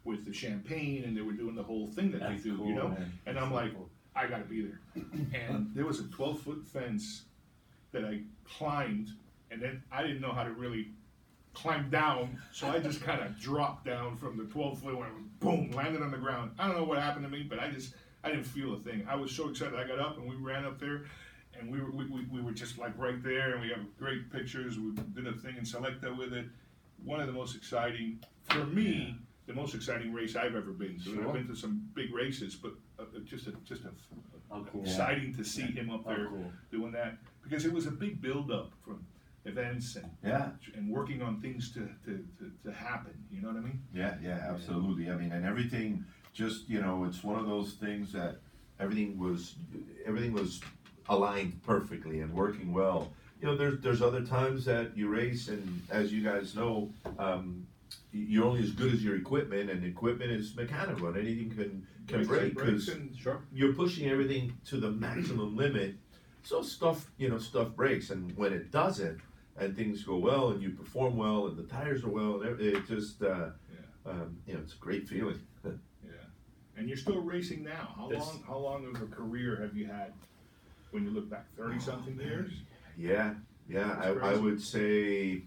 Speaker 1: with the champagne, and they were doing the whole thing that
Speaker 3: That's
Speaker 1: they do,
Speaker 3: cool,
Speaker 1: you know.
Speaker 3: man.
Speaker 1: And I'm like, I gotta be there. And there was a twelve foot fence that I climbed, and then I didn't know how to really climb down, so I just kind of dropped down from the twelve foot, went boom, landed on the ground. I don't know what happened to me, but I just I didn't feel a thing. I was so excited. I got up and we ran up there, and we were we, we, we were just like right there, and we have great pictures. We did a thing in Selecta with it. One of the most exciting for me. The most exciting race I've ever been to. And I've
Speaker 3: Sure.
Speaker 1: been to some big races, but uh, just a, just a,
Speaker 3: Oh, cool.
Speaker 1: exciting to see him up
Speaker 3: Oh,
Speaker 1: there
Speaker 3: cool.
Speaker 1: doing that, because it was a big build up from events and
Speaker 2: Yeah,
Speaker 1: and working on things to, to, to, to happen. You know what I mean?
Speaker 2: yeah, yeah, absolutely. I mean, and everything just, you know, it's one of those things that everything was, everything was aligned perfectly and working well. You know, there's, there's other times that you race, and as you guys know, um, you're only as good as your equipment, and equipment is mechanical, and anything can, can break,
Speaker 1: Breaks
Speaker 2: because
Speaker 1: and-
Speaker 3: Sure.
Speaker 2: you're pushing everything to the maximum limit. So stuff, you know, stuff breaks, and when it doesn't, and things go well, and you perform well, and the tires are well, and everything, it just, uh,
Speaker 1: Yeah.
Speaker 2: um, you know, it's a great feeling.
Speaker 1: Yeah. And you're still racing now. How
Speaker 3: This-
Speaker 1: long how long of a career have you had when you look back? Thirty something years?
Speaker 2: Yeah, yeah,
Speaker 1: That's
Speaker 2: I, I
Speaker 1: crazy.
Speaker 2: would say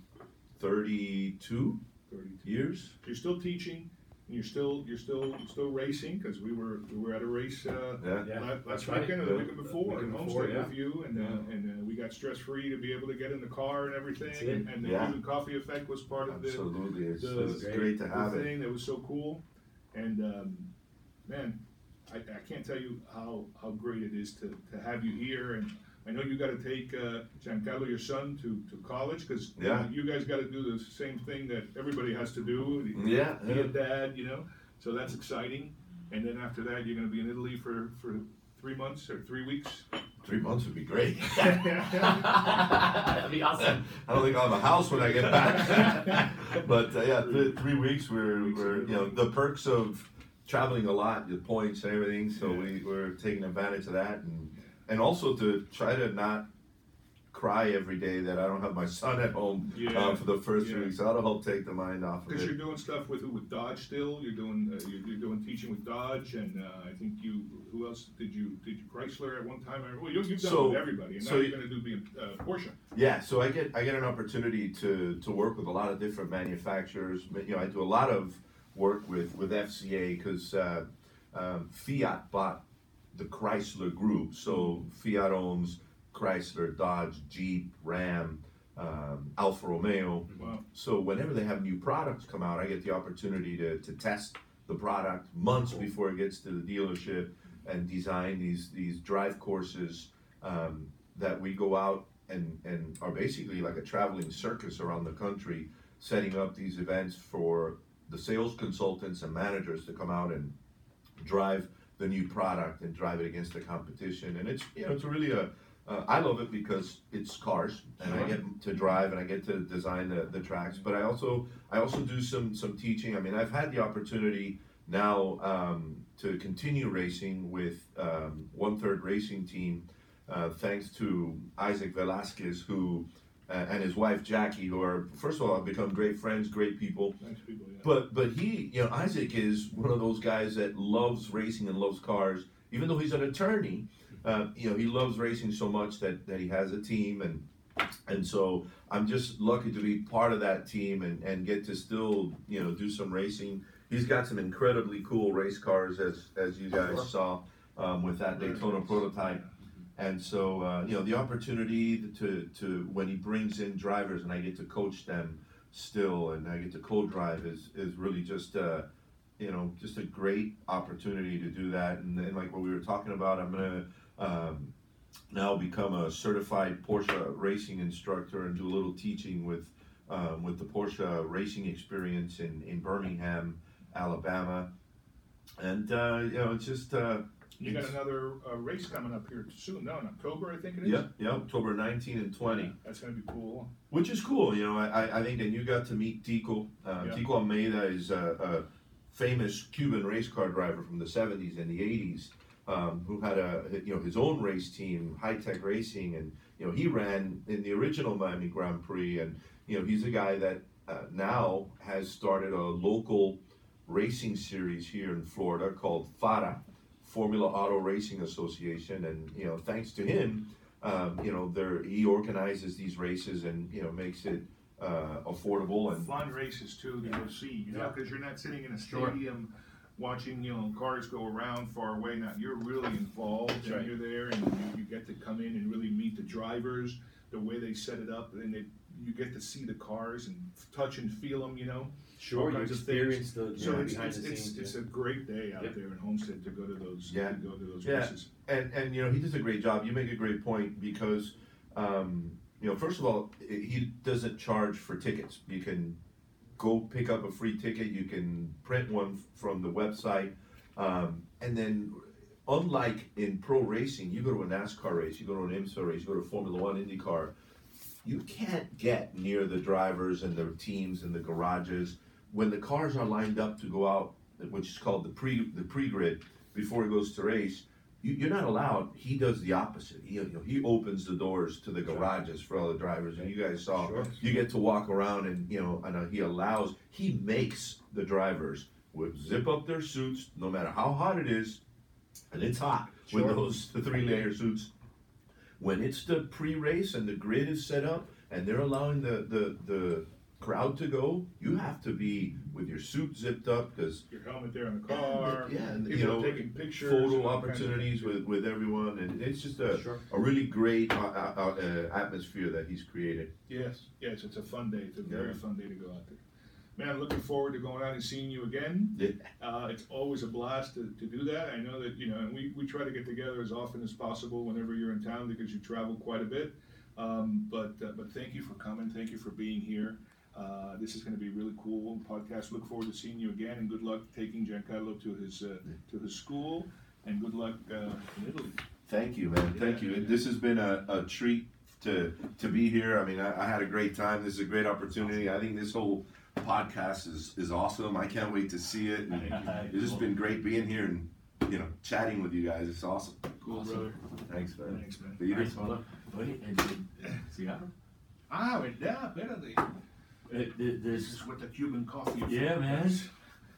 Speaker 2: thirty-two
Speaker 1: Thirty-two.
Speaker 2: years.
Speaker 1: You're still teaching. And you're still you're still still racing, because we were we were at a race uh,
Speaker 2: Yeah,
Speaker 3: Yeah,
Speaker 1: la- last
Speaker 3: that's right.
Speaker 1: weekend or the
Speaker 2: Yeah.
Speaker 1: weekend before in
Speaker 3: Weekend before,
Speaker 1: Homestead
Speaker 3: yeah.
Speaker 1: with you, and uh,
Speaker 3: Yeah.
Speaker 1: and uh, we got stress free to be able to get in the car and everything,
Speaker 3: That's it.
Speaker 1: and, and the
Speaker 2: Yeah.
Speaker 1: Cuban coffee effect was part of the,
Speaker 2: Absolutely, it's,
Speaker 1: the-
Speaker 2: it's great to
Speaker 1: the
Speaker 2: have it.
Speaker 1: thing that was so cool. And um, man, I, I can't tell you how, how great it is to, to have you here. And I know you got to take uh, Giancarlo, your son, to, to college, because
Speaker 2: Yeah.
Speaker 1: you guys got to do the same thing that everybody has to do.
Speaker 2: Yeah,
Speaker 1: Be
Speaker 2: yeah.
Speaker 1: a dad, you know. So that's exciting. And then after that, you're going to be in Italy for, for three months or three weeks.
Speaker 2: Three months would be great.
Speaker 3: That'd be awesome.
Speaker 2: I don't think I'll have a house when I get back. But uh, yeah, th- three weeks. We're,
Speaker 1: Weeks
Speaker 2: we're
Speaker 1: of
Speaker 2: you know
Speaker 1: Italy.
Speaker 2: the perks of traveling a lot, the points and everything. So we we're taking advantage of that, and and also to try to not cry every day that I don't have my son at home
Speaker 1: Yeah,
Speaker 2: uh, for the first three
Speaker 1: yeah.
Speaker 2: weeks. That'll help take the mind off of
Speaker 1: Because
Speaker 2: it.
Speaker 1: you're doing stuff with who? With Dodge still. You're doing uh, you're, you're doing teaching with Dodge, and uh, I think you. Who else did you? Did you Chrysler at one time? Well, you, you've done
Speaker 2: So-
Speaker 1: it with everybody, and
Speaker 2: so
Speaker 1: now
Speaker 2: you-
Speaker 1: you're going to do be uh, Porsche.
Speaker 2: Yeah, so I get I get an opportunity to to work with a lot of different manufacturers. But, you know, I do a lot of work with with F C A, because uh, um, Fiat bought the Chrysler Group. So Fiat owns Chrysler, Dodge, Jeep, Ram, um, Alfa Romeo.
Speaker 1: Wow.
Speaker 2: So whenever they have new products come out, I get the opportunity to, to test the product months before it gets to the dealership, and design these these drive courses um, that we go out and, and are basically like a traveling circus around the country, setting up these events for the sales consultants and managers to come out and drive the new product and drive it against the competition. And it's, you know, it's really a, uh, I love it because it's cars, and I
Speaker 1: Sure.
Speaker 2: get to drive and I get to design the, the tracks, but I also, I also do some, some teaching. I mean, I've had the opportunity now um, to continue racing with um, One Third Racing Team, uh, thanks to Isaac Velasquez, who uh, and his wife Jackie, who are, first of all, have become great friends, great people.
Speaker 1: Nice people. Yeah.
Speaker 2: But but he, you know, Isaac is one of those guys that loves racing and loves cars. Even though he's an attorney, uh, you know, he loves racing so much that, that he has a team, and and so I'm just lucky to be part of that team and, and get to still, you know, do some racing. He's got some incredibly cool race cars, as as you guys
Speaker 1: Sure.
Speaker 2: saw um, with that
Speaker 1: Very
Speaker 2: Daytona
Speaker 1: nice.
Speaker 2: prototype. And so, uh, you know, the opportunity to, to, when he brings in drivers and I get to coach them still, and I get to co-drive, is, is really just, uh, you know, just a great opportunity to do that. And then, like what we were talking about, I'm gonna um, now become a certified Porsche racing instructor and do a little teaching with, um, with the Porsche racing experience in, in Birmingham, Alabama. And, uh, you know, it's just, uh,
Speaker 1: You got
Speaker 2: it's-
Speaker 1: another uh, race coming up here soon. No, in October, I think it is.
Speaker 2: Yep, yep, October nineteenth and twentieth.
Speaker 1: That's going to be cool.
Speaker 2: Which is cool, you know. I, I- I think, and you got to meet Tico. Uh,
Speaker 1: Yeah.
Speaker 2: Tico Almeida is a, a famous Cuban race car driver from the seventies and the eighties, um, who had a you know his own race team, High Tech Racing, and you know he ran in the original Miami Grand Prix, and you know he's a guy that uh, now has started a local
Speaker 5: racing series here in Florida called FARA, Formula Auto Racing Association, and you know, thanks to him, um, you know, there he organizes these races and you know makes it uh, affordable and
Speaker 1: Fun races too to go see, you know,
Speaker 3: Yeah.
Speaker 1: because you're not sitting in a
Speaker 3: Sure.
Speaker 1: stadium watching, you know, cars go around far away. Now you're really involved,
Speaker 3: That's
Speaker 1: and
Speaker 3: right.
Speaker 1: you're there, and you, you get to come in and really meet the drivers, the way they set it up, and they, you get to see the cars and touch and feel them, you know.
Speaker 3: Sure, you
Speaker 1: kinds of
Speaker 3: experience the you
Speaker 1: So
Speaker 3: know,
Speaker 1: it's
Speaker 3: behind
Speaker 1: it's
Speaker 3: the
Speaker 1: it's,
Speaker 3: scenes.
Speaker 1: it's
Speaker 3: yeah.
Speaker 1: a great day out
Speaker 3: Yep.
Speaker 1: there in Homestead to go to those
Speaker 5: Yeah.
Speaker 1: to go to those
Speaker 5: Yeah.
Speaker 1: races.
Speaker 5: and and you know he does a great job. You make a great point because um, you know first of all i- he doesn't charge for tickets. You can go pick up a free ticket. You can print one f- from the website, um, and then unlike in pro racing, you go to a NASCAR race, you go to an IMSA race, you go to a Formula One IndyCar. You can't get near the drivers and their teams and the garages when the cars are lined up to go out, which is called the pre the pre grid before it goes to race. You, you're not allowed. He does the opposite. He you know, he opens the doors to the garages for all the drivers, and you guys saw.
Speaker 3: Sure.
Speaker 5: You get to walk around, and you know, and uh, he allows. He makes the drivers would zip up their suits, no matter how hot it is, and it's hot
Speaker 3: Sure.
Speaker 5: with those the three layer suits. When it's the pre-race and the grid is set up and they're allowing the, the, the crowd to go, you have to be with your suit zipped up because
Speaker 1: Your helmet there in the car.
Speaker 5: yeah, and you
Speaker 1: people
Speaker 5: know,
Speaker 1: taking pictures.
Speaker 5: photo
Speaker 1: and all kinds of
Speaker 5: opportunities
Speaker 1: things.
Speaker 5: with, with everyone, and it's just a,
Speaker 3: Sure.
Speaker 5: a really great uh, uh, uh, atmosphere that he's created.
Speaker 1: Yes, yes, it's a fun day. It's a very
Speaker 5: Yeah.
Speaker 1: fun day to go out there. Man, I'm looking forward to going out and seeing you again.
Speaker 5: Yeah.
Speaker 1: Uh, it's always a blast to, to do that. I know that, you know, and we, we try to get together as often as possible whenever you're in town because you travel quite a bit. Um, but, uh, but thank you for coming. Thank you for being here. Uh, this is gonna be really cool podcast. Look forward to seeing you again, and good luck taking Giancarlo to his, uh, to his school, and good luck, uh, in Italy.
Speaker 5: Thank you, man. Thank
Speaker 1: Yeah.
Speaker 5: you. This has been a, a treat to to be here. I mean, I, I had a great time. This is a great opportunity. I think this whole podcast is is awesome. I can't wait to see it. And it's just been great being here and you know chatting with you guys. It's awesome.
Speaker 1: Cool,
Speaker 3: Awesome.
Speaker 1: brother.
Speaker 5: Thanks, man.
Speaker 1: Thanks, man.
Speaker 5: Peter?
Speaker 3: Nice one. Oye, el- el cigarro.
Speaker 1: Ah, verdad, espérate.
Speaker 3: Eh, th-
Speaker 1: This
Speaker 3: There's
Speaker 1: is what the Cuban coffee.
Speaker 3: Yeah, man.
Speaker 1: is.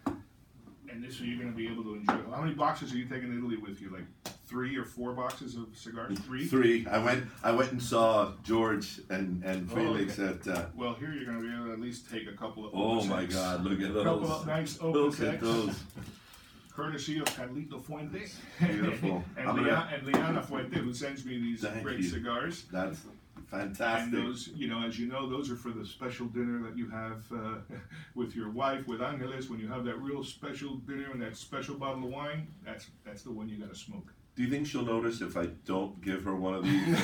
Speaker 1: And this, you're gonna be able to enjoy. How many boxes are you taking to Italy with you? Like three or four boxes of cigars? Three?
Speaker 5: Three. I went. I went and saw George and and
Speaker 1: Oh,
Speaker 5: Felix
Speaker 1: okay.
Speaker 5: at. Uh,
Speaker 1: Well, here you're gonna be able to at least take a couple of.
Speaker 5: oh
Speaker 1: open
Speaker 5: my
Speaker 1: secs.
Speaker 5: God! Look at
Speaker 1: A couple
Speaker 5: those.
Speaker 1: of nice open
Speaker 5: Look at
Speaker 1: secs.
Speaker 5: those.
Speaker 1: Courtesy of Carlito Fuente.
Speaker 5: Beautiful.
Speaker 1: and,
Speaker 5: I'm
Speaker 1: Leon,
Speaker 5: gonna-
Speaker 1: and Liana Fuente, who sends me these
Speaker 5: Thank
Speaker 1: great
Speaker 5: you.
Speaker 1: cigars.
Speaker 5: That's
Speaker 1: And
Speaker 5: fantastic.
Speaker 1: those, you know, as you know, those are for the special dinner that you have uh, with your wife, with Angeles. When you have that real special dinner and that special bottle of wine, that's that's the one you gotta smoke.
Speaker 5: Do you think she'll notice if I don't give her one of these?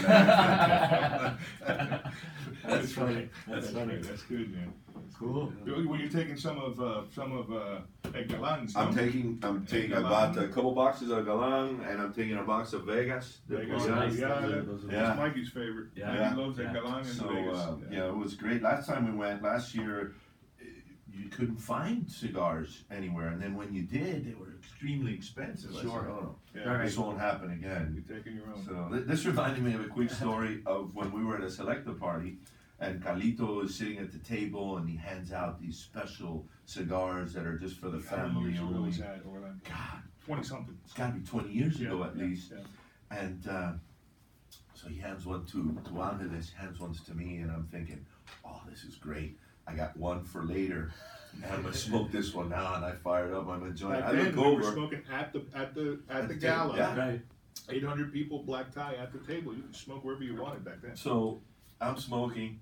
Speaker 1: That's
Speaker 3: funny. That's
Speaker 1: That's
Speaker 3: funny.
Speaker 1: good. That's good, man.
Speaker 3: cool.
Speaker 1: Were you taking some of uh, some of uh, El Galan's?
Speaker 5: I'm
Speaker 1: no?
Speaker 5: taking, I'm taking, I bought a couple boxes of Galan and I'm taking a box of Vegas.
Speaker 1: Vegas,
Speaker 3: Oh,
Speaker 1: yeah,
Speaker 3: nice.
Speaker 1: yeah,
Speaker 3: Those are-
Speaker 1: that-
Speaker 3: those are-
Speaker 5: Yeah.
Speaker 1: That's Mikey's favorite.
Speaker 3: Yeah.
Speaker 1: Yeah, he loves El
Speaker 3: Yeah.
Speaker 1: Galan in
Speaker 5: So,
Speaker 1: Vegas.
Speaker 5: uh, yeah, it was great. Last time we went, last year, eh, you couldn't find cigars anywhere. And then when you did, they were extremely expensive. I said,
Speaker 3: Sure.
Speaker 5: "Oh, no,
Speaker 1: Yeah,
Speaker 3: Right.
Speaker 5: this won't happen again."
Speaker 1: You're taking your own.
Speaker 5: So th- this reminded me of a quick story of when we were at a Selecta party, and Carlito is sitting at the table and he hands out these special cigars that are just for the
Speaker 1: How many
Speaker 5: family
Speaker 1: years ago
Speaker 5: only.
Speaker 1: was that, Orlando?
Speaker 5: God,
Speaker 1: Twenty something.
Speaker 5: it's got to be twenty years ago
Speaker 1: Yeah,
Speaker 5: at
Speaker 1: yeah,
Speaker 5: least.
Speaker 1: yeah.
Speaker 5: And uh, so he hands one to to Angeles, hands one to me, and I'm thinking, oh, this is great. I got one for later. And I'm gonna smoke this one now, and I fired up. I'm enjoying it.
Speaker 1: Back
Speaker 5: I
Speaker 1: then,
Speaker 5: look
Speaker 1: we were
Speaker 5: over.
Speaker 1: smoking at the at the at,
Speaker 5: At
Speaker 1: the
Speaker 5: the table,
Speaker 1: gala.
Speaker 5: yeah.
Speaker 3: Right.
Speaker 1: Eight hundred people, black tie at the table. You could smoke wherever you wanted back then.
Speaker 5: So I'm smoking.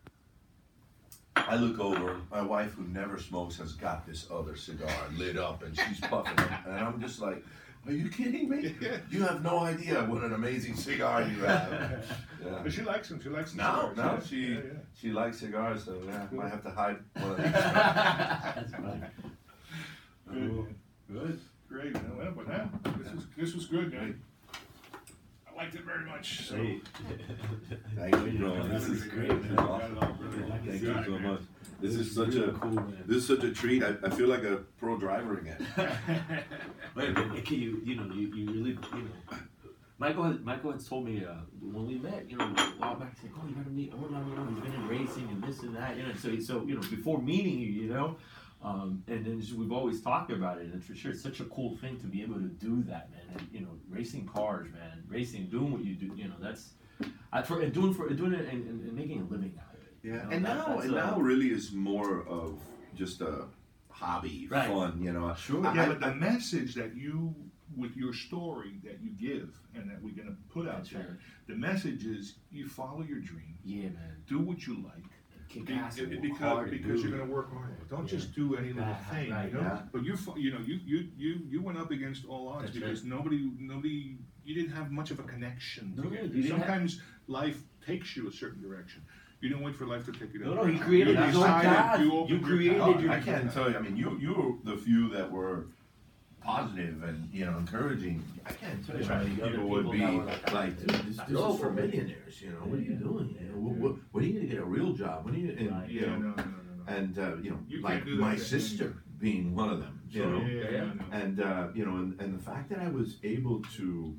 Speaker 5: I look over. My wife, who never smokes, has got this other cigar lit up, and she's puffing it. And I'm just like, "Are you kidding me? You have no idea what an amazing cigar you have." Yeah.
Speaker 1: But she likes them. She likes them.
Speaker 5: Now, now she
Speaker 1: Yeah, yeah.
Speaker 5: she likes cigars, so yeah, I might have to hide one of these.
Speaker 3: That's funny.
Speaker 1: Good.
Speaker 3: Good.
Speaker 1: Great. Man. Well, but now this was this was good, man. I liked it very much. So.
Speaker 3: Hey.
Speaker 5: Thank you, bro. This is great. This is awesome. Thank you so much. This is such a
Speaker 3: cool, man.
Speaker 5: this is such a treat. I, I feel like a pro driver again.
Speaker 3: Wait, but Nicky, you you know you, you really you know Michael had, Michael has told me uh, when we met you know a while back, he's like, oh, you gotta meet Orlando, you know he's been in racing and this and that, you know so so you know before meeting you, you know Um, and then just- we've always talked about it, and for sure, it's such a cool thing to be able to do that, man. And, you know, racing cars, man, racing, doing what you do, you know, that's, I, for, and doing for doing it and, and, and making a living out of it. you
Speaker 2: Yeah,
Speaker 3: know,
Speaker 2: and
Speaker 3: that-
Speaker 2: now
Speaker 3: that's
Speaker 2: and
Speaker 3: a-
Speaker 2: now really is more of just a hobby,
Speaker 3: Right.
Speaker 2: fun, you know.
Speaker 3: Sure.
Speaker 2: I-
Speaker 1: Yeah, but the message that you, with your story that you give and that we're gonna put out
Speaker 3: That's
Speaker 1: there,
Speaker 3: right.
Speaker 1: the message is you follow your dream,
Speaker 3: Yeah, man.
Speaker 1: do what you like.
Speaker 3: Kick
Speaker 1: Be-
Speaker 3: ass and
Speaker 1: be-
Speaker 3: work
Speaker 1: because
Speaker 3: hard and
Speaker 1: because
Speaker 3: do
Speaker 1: you're
Speaker 3: it.
Speaker 1: gonna work hard. Don't
Speaker 3: Yeah.
Speaker 1: just do any little
Speaker 3: Right,
Speaker 1: thing,
Speaker 3: right,
Speaker 1: you know.
Speaker 2: yeah.
Speaker 1: But you, fo- you know, you you you you went up against all odds
Speaker 3: That's
Speaker 1: because nobody nobody you didn't have much of a connection.
Speaker 3: No,
Speaker 1: together.
Speaker 3: you didn't have-
Speaker 1: Sometimes life takes you a certain direction. You don't wait for life to take you.
Speaker 3: No,
Speaker 1: that
Speaker 3: no, he
Speaker 1: direction.
Speaker 3: created
Speaker 1: You
Speaker 3: his own
Speaker 1: decided,
Speaker 3: path.
Speaker 1: You,
Speaker 3: You
Speaker 1: opened your
Speaker 3: created
Speaker 1: path.
Speaker 2: Oh,
Speaker 3: your-
Speaker 2: I can't tell you. I mean, you you were the few that were positive and you know encouraging. I can't tell you how many
Speaker 3: The other
Speaker 2: people would
Speaker 3: people
Speaker 2: be
Speaker 3: that were like,
Speaker 2: like, "Dude, this, this
Speaker 3: "Oh,
Speaker 2: is for
Speaker 3: for me."
Speaker 2: millionaires." You know, what are you doing? You know, what, what, when are you gonna get a real job? When are you? And,
Speaker 3: Right.
Speaker 2: you
Speaker 1: Yeah,
Speaker 2: know,
Speaker 1: no, no, no, no, no.
Speaker 2: and uh, you know,
Speaker 1: You
Speaker 2: like
Speaker 1: can't do that
Speaker 2: my
Speaker 1: to
Speaker 2: sister being one of them. You
Speaker 3: Sure.
Speaker 2: know,
Speaker 1: yeah, yeah,
Speaker 3: Yeah.
Speaker 1: no, no.
Speaker 2: and uh, you know, and, and the fact that I was able to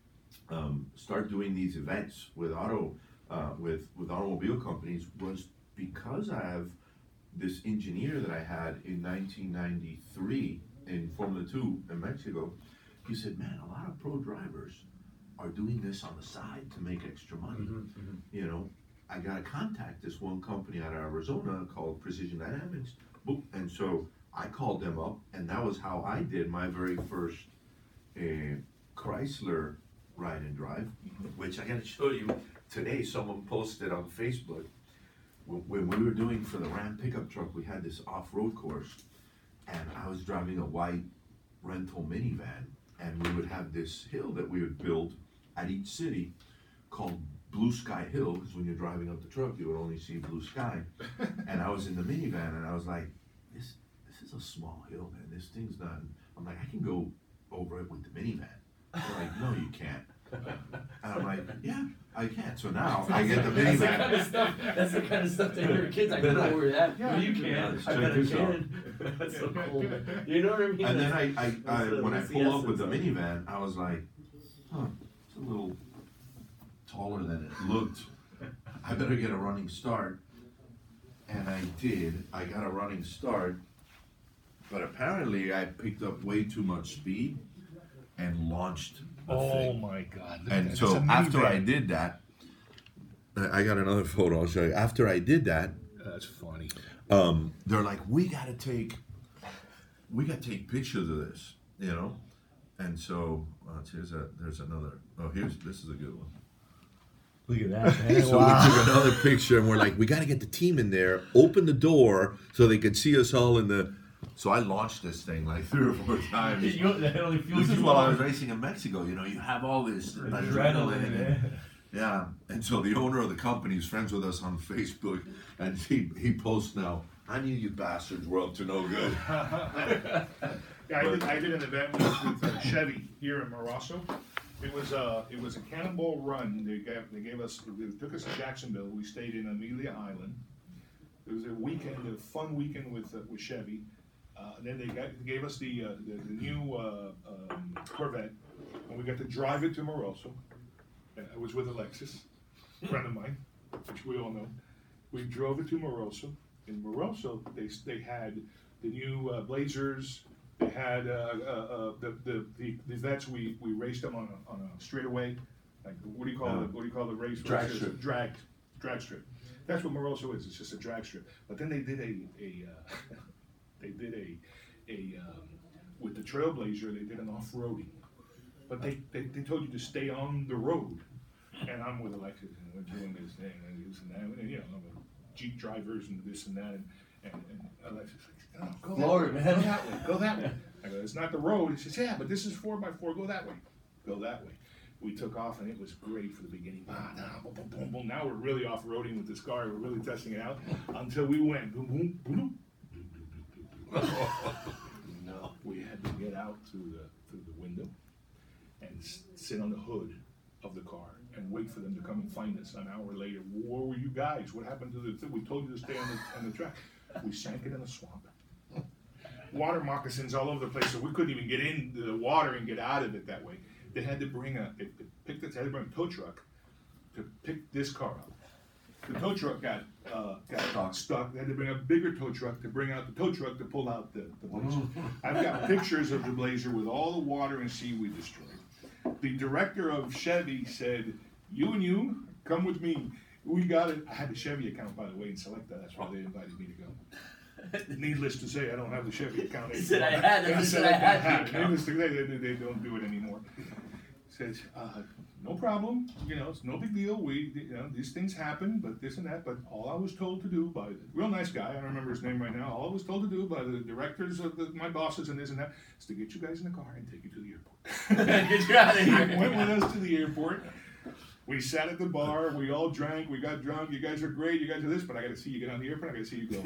Speaker 2: um, start doing these events with auto, uh, with with automobile companies was because I have this engineer that I had in nineteen ninety-three in Formula Two in Mexico. He said, "Man, a lot of pro drivers are doing this on the side to make extra money."
Speaker 3: Mhm, mhm.
Speaker 2: You know, I got to contact this one company out of Arizona called Precision Dynamics. Boop. And so I called them up, and that was how I did my very first uh, Chrysler ride and drive, which I got to show you today. Someone posted on Facebook Wh- when we were doing for the Ram pickup truck. We had this off-road course, and I was driving a white rental minivan, and we would have this hill that we would build at each city called Blue Sky Hill, because when you're driving up the truck, you would only see blue sky. And I was in the minivan, and I was like, this this is a small hill, man. This thing's not. I'm like, I can go over it with the minivan. They're like, no, you can't. And I'm like, yeah, I can. So now I get the
Speaker 3: That's the kind of
Speaker 2: minivan.
Speaker 3: stuff. That's the kind of stuff that your kids. I can know where that.
Speaker 1: Yeah,
Speaker 3: No, you
Speaker 1: yeah,
Speaker 3: can.
Speaker 2: let's
Speaker 3: I
Speaker 2: check
Speaker 3: bet I
Speaker 2: this out.
Speaker 3: can. That's so cool. You know what I mean?
Speaker 2: And then I,
Speaker 3: That's-
Speaker 2: I, I
Speaker 3: that's the-
Speaker 2: when I
Speaker 3: that's the
Speaker 2: pull up with the
Speaker 3: essence of it.
Speaker 2: minivan, I was like, huh, it's a little taller than it looked. I better get a running start. And I did. I got a running start. But apparently I picked up way too much speed and launched the
Speaker 1: Oh
Speaker 2: thing.
Speaker 1: my God! look at
Speaker 2: And
Speaker 1: that.
Speaker 2: so
Speaker 1: It's a
Speaker 2: after
Speaker 1: minivan.
Speaker 2: I did that, I I got another photo. I'll show you. After I did that,
Speaker 1: That's funny.
Speaker 2: um, they're like, we gotta take, we gotta take pictures of this, you know. And so uh, here's a there's another. Oh, here's this is a good one.
Speaker 3: Look at that, man.
Speaker 2: So we took another picture, and we're like, we gotta get the team in there, open the door so they could see us all in the. So I launched this thing like three or four times.
Speaker 3: You, that only feels
Speaker 2: This is
Speaker 3: so
Speaker 2: while I
Speaker 3: long.
Speaker 2: was racing in Mexico. You know, you have all this adrenaline.
Speaker 3: Adrenaline,
Speaker 2: and,
Speaker 3: yeah.
Speaker 2: yeah, and so the owner of the company is friends with us on Facebook, and he he posts now. I knew you bastards were up to no good.
Speaker 1: Yeah, I did, I did an event with, with uh, Chevy here in Moroso. It was uh, it was a cannonball run. They gave, they gave us, they took us to Jacksonville. We stayed in Amelia Island. It was a weekend, a fun weekend with uh, with Chevy. Uh, and then they got, they gave us the, uh, the, the new uh, um, Corvette, and we got to drive it to Moroso. And I was with Alexis, a friend of mine, which we all know. We drove it to Moroso. In Moroso, they they had the new uh, Blazers. They had uh, uh, uh, the, the the the vets. We we raced them on a, on a straightaway. Like what do you call
Speaker 2: Uh,
Speaker 1: it? What do you call the race?
Speaker 2: drag
Speaker 1: races?
Speaker 2: strip.
Speaker 1: Drag drag strip. That's what Moroso is. It's just a drag strip. But then they did a a uh, they did a a um, with the Trailblazer. They did an off roading. But they, they they told you to stay on the road. And I'm with Alexis, and we're doing this thing and this and that, and you know, I'm a Jeep drivers and this and that, and, and, and Alexis like, no, go that
Speaker 3: Florida,
Speaker 1: way,
Speaker 3: man.
Speaker 1: go that way, go that way. I go, it's not the road. He says, yeah, but this is four by four, go that way, go that way. We took off, and it was great for the beginning. Ah, nah, boom, boom, boom, boom. Now we're really off-roading with this car. We're really testing it out until we went boom, boom, boom, boom. No, we had to get out through the through the window and s- sit on the hood of the car and wait for them to come and find us. An hour later, where were you guys? What happened to the thing? We told you to stay on the, on the track. We sank it in a swamp. Water moccasins all over the place, so we couldn't even get into the water and get out of it that way. They had to bring a, they they picked it, they had to bring a tow truck to pick this car up. the tow truck got, uh, got stuck. They had to bring a bigger tow truck to bring out the tow truck to pull out the, the Blazer. I've got pictures of the Blazer with all the water and seaweed destroyed. The director of Chevy said, you and you, come with me. We got it. I had the Chevy account, by the way, in Selecta. That's why they invited me to go. Needless to say, I don't have the Chevy account
Speaker 3: He
Speaker 1: anymore.
Speaker 3: said I had it.
Speaker 1: I
Speaker 3: He
Speaker 1: said
Speaker 3: said I
Speaker 1: I
Speaker 3: had
Speaker 1: had
Speaker 3: the
Speaker 1: it.
Speaker 3: account.
Speaker 1: Needless to say, they, they don't do it anymore. Says, uh, no problem, you know, it's no big deal, we, you know, these things happen, but this and that, but all I was told to do by, real nice guy, I don't remember his name right now, all I was told to do by the directors of the, my bosses and this and that, is to get you guys in the car and take you to the airport.
Speaker 3: Get you out of here.
Speaker 1: Went with us to the airport, we sat at the bar, we all drank, we got drunk, you guys are great, you guys are this, but I gotta see you get on the airplane, I gotta see you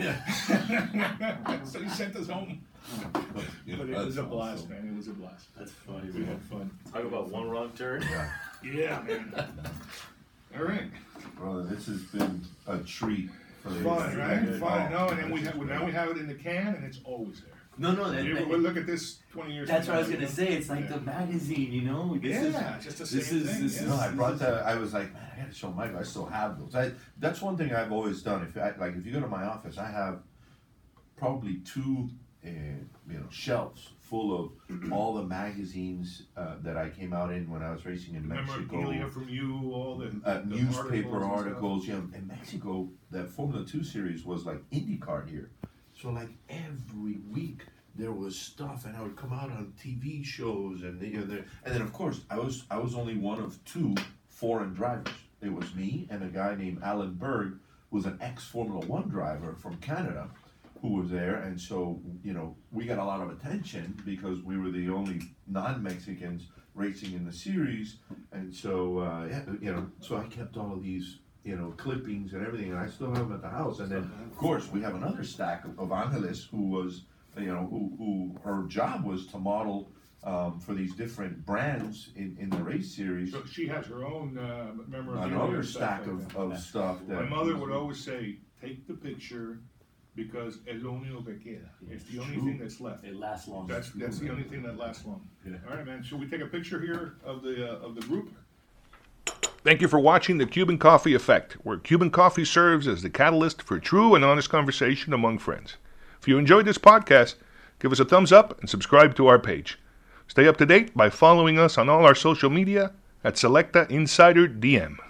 Speaker 1: go. So he sent us home.
Speaker 2: Yeah,
Speaker 1: But it
Speaker 2: that's
Speaker 1: was a blast,
Speaker 2: awesome.
Speaker 1: man, it was a blast.
Speaker 3: That's funny,
Speaker 1: We
Speaker 3: man.
Speaker 1: had fun.
Speaker 3: Talk about one wrong turn.
Speaker 2: Yeah.
Speaker 1: Yeah, man. All right.
Speaker 2: Brother, this has been a treat for the
Speaker 1: Fun, right?
Speaker 2: Oh,
Speaker 1: Fun. No, and then we
Speaker 2: this
Speaker 1: have,
Speaker 2: is
Speaker 1: now
Speaker 2: great.
Speaker 1: we have it in the can, and it's always there.
Speaker 3: No, no, that,
Speaker 1: You
Speaker 3: that-
Speaker 1: ever look at this twenty years.
Speaker 3: that's
Speaker 1: from
Speaker 3: what I was
Speaker 1: now,
Speaker 3: gonna
Speaker 1: you
Speaker 3: say. It's like
Speaker 1: Yeah.
Speaker 3: the magazine, you know. This is-
Speaker 1: Yeah, it's just the
Speaker 3: this
Speaker 1: same
Speaker 3: is-
Speaker 1: thing.
Speaker 3: this
Speaker 1: yeah.
Speaker 3: is-
Speaker 2: No, I brought that. I was like, man, I gotta show Michael. I still have those. I, that's one thing I've always done. If I, like, if you go to my office, I have probably two, uh, you know, shelves full of all the magazines uh, that I came out in when I was racing in Mexico.
Speaker 1: Memorabilia from you, all the,
Speaker 2: Uh,
Speaker 1: the
Speaker 2: newspaper
Speaker 1: articles.
Speaker 2: articles, you know, in Mexico, that Formula Two series was like IndyCar here. So like every week there was stuff, and I would come out on T V shows, and you know, there- and then of course I was I was only one of two foreign drivers. It was me and a guy named Alan Berg, who was an ex Formula One driver from Canada, who was there, and so you know we got a lot of attention because we were the only non-Mexicans racing in the series, and so uh, yeah, you know, so I kept all of these you know clippings and everything, and I still have them at the house. And then of course we have another stack of, of Angeles, who was you know who who her job was to model um, for these different brands in, in the race series.
Speaker 1: So she has her own uh, memorabilia.
Speaker 2: Another
Speaker 1: and stuff
Speaker 2: stack
Speaker 1: like
Speaker 2: of,
Speaker 1: that.
Speaker 2: of stuff that
Speaker 1: My mother would always say, take the picture because es lo único que queda. It's the only
Speaker 2: True.
Speaker 1: thing that's left.
Speaker 3: It lasts long.
Speaker 1: That's, that's the only thing that lasts long.
Speaker 2: Yeah.
Speaker 1: All right, man, should we take a picture here of the, uh, of the group?
Speaker 6: Thank you for watching The Cuban Coffee Effect, where Cuban coffee serves as the catalyst for true and honest conversation among friends. If you enjoyed this podcast, give us a thumbs up and subscribe to our page. Stay up to date by following us on all our social media at Selecta Insider D M.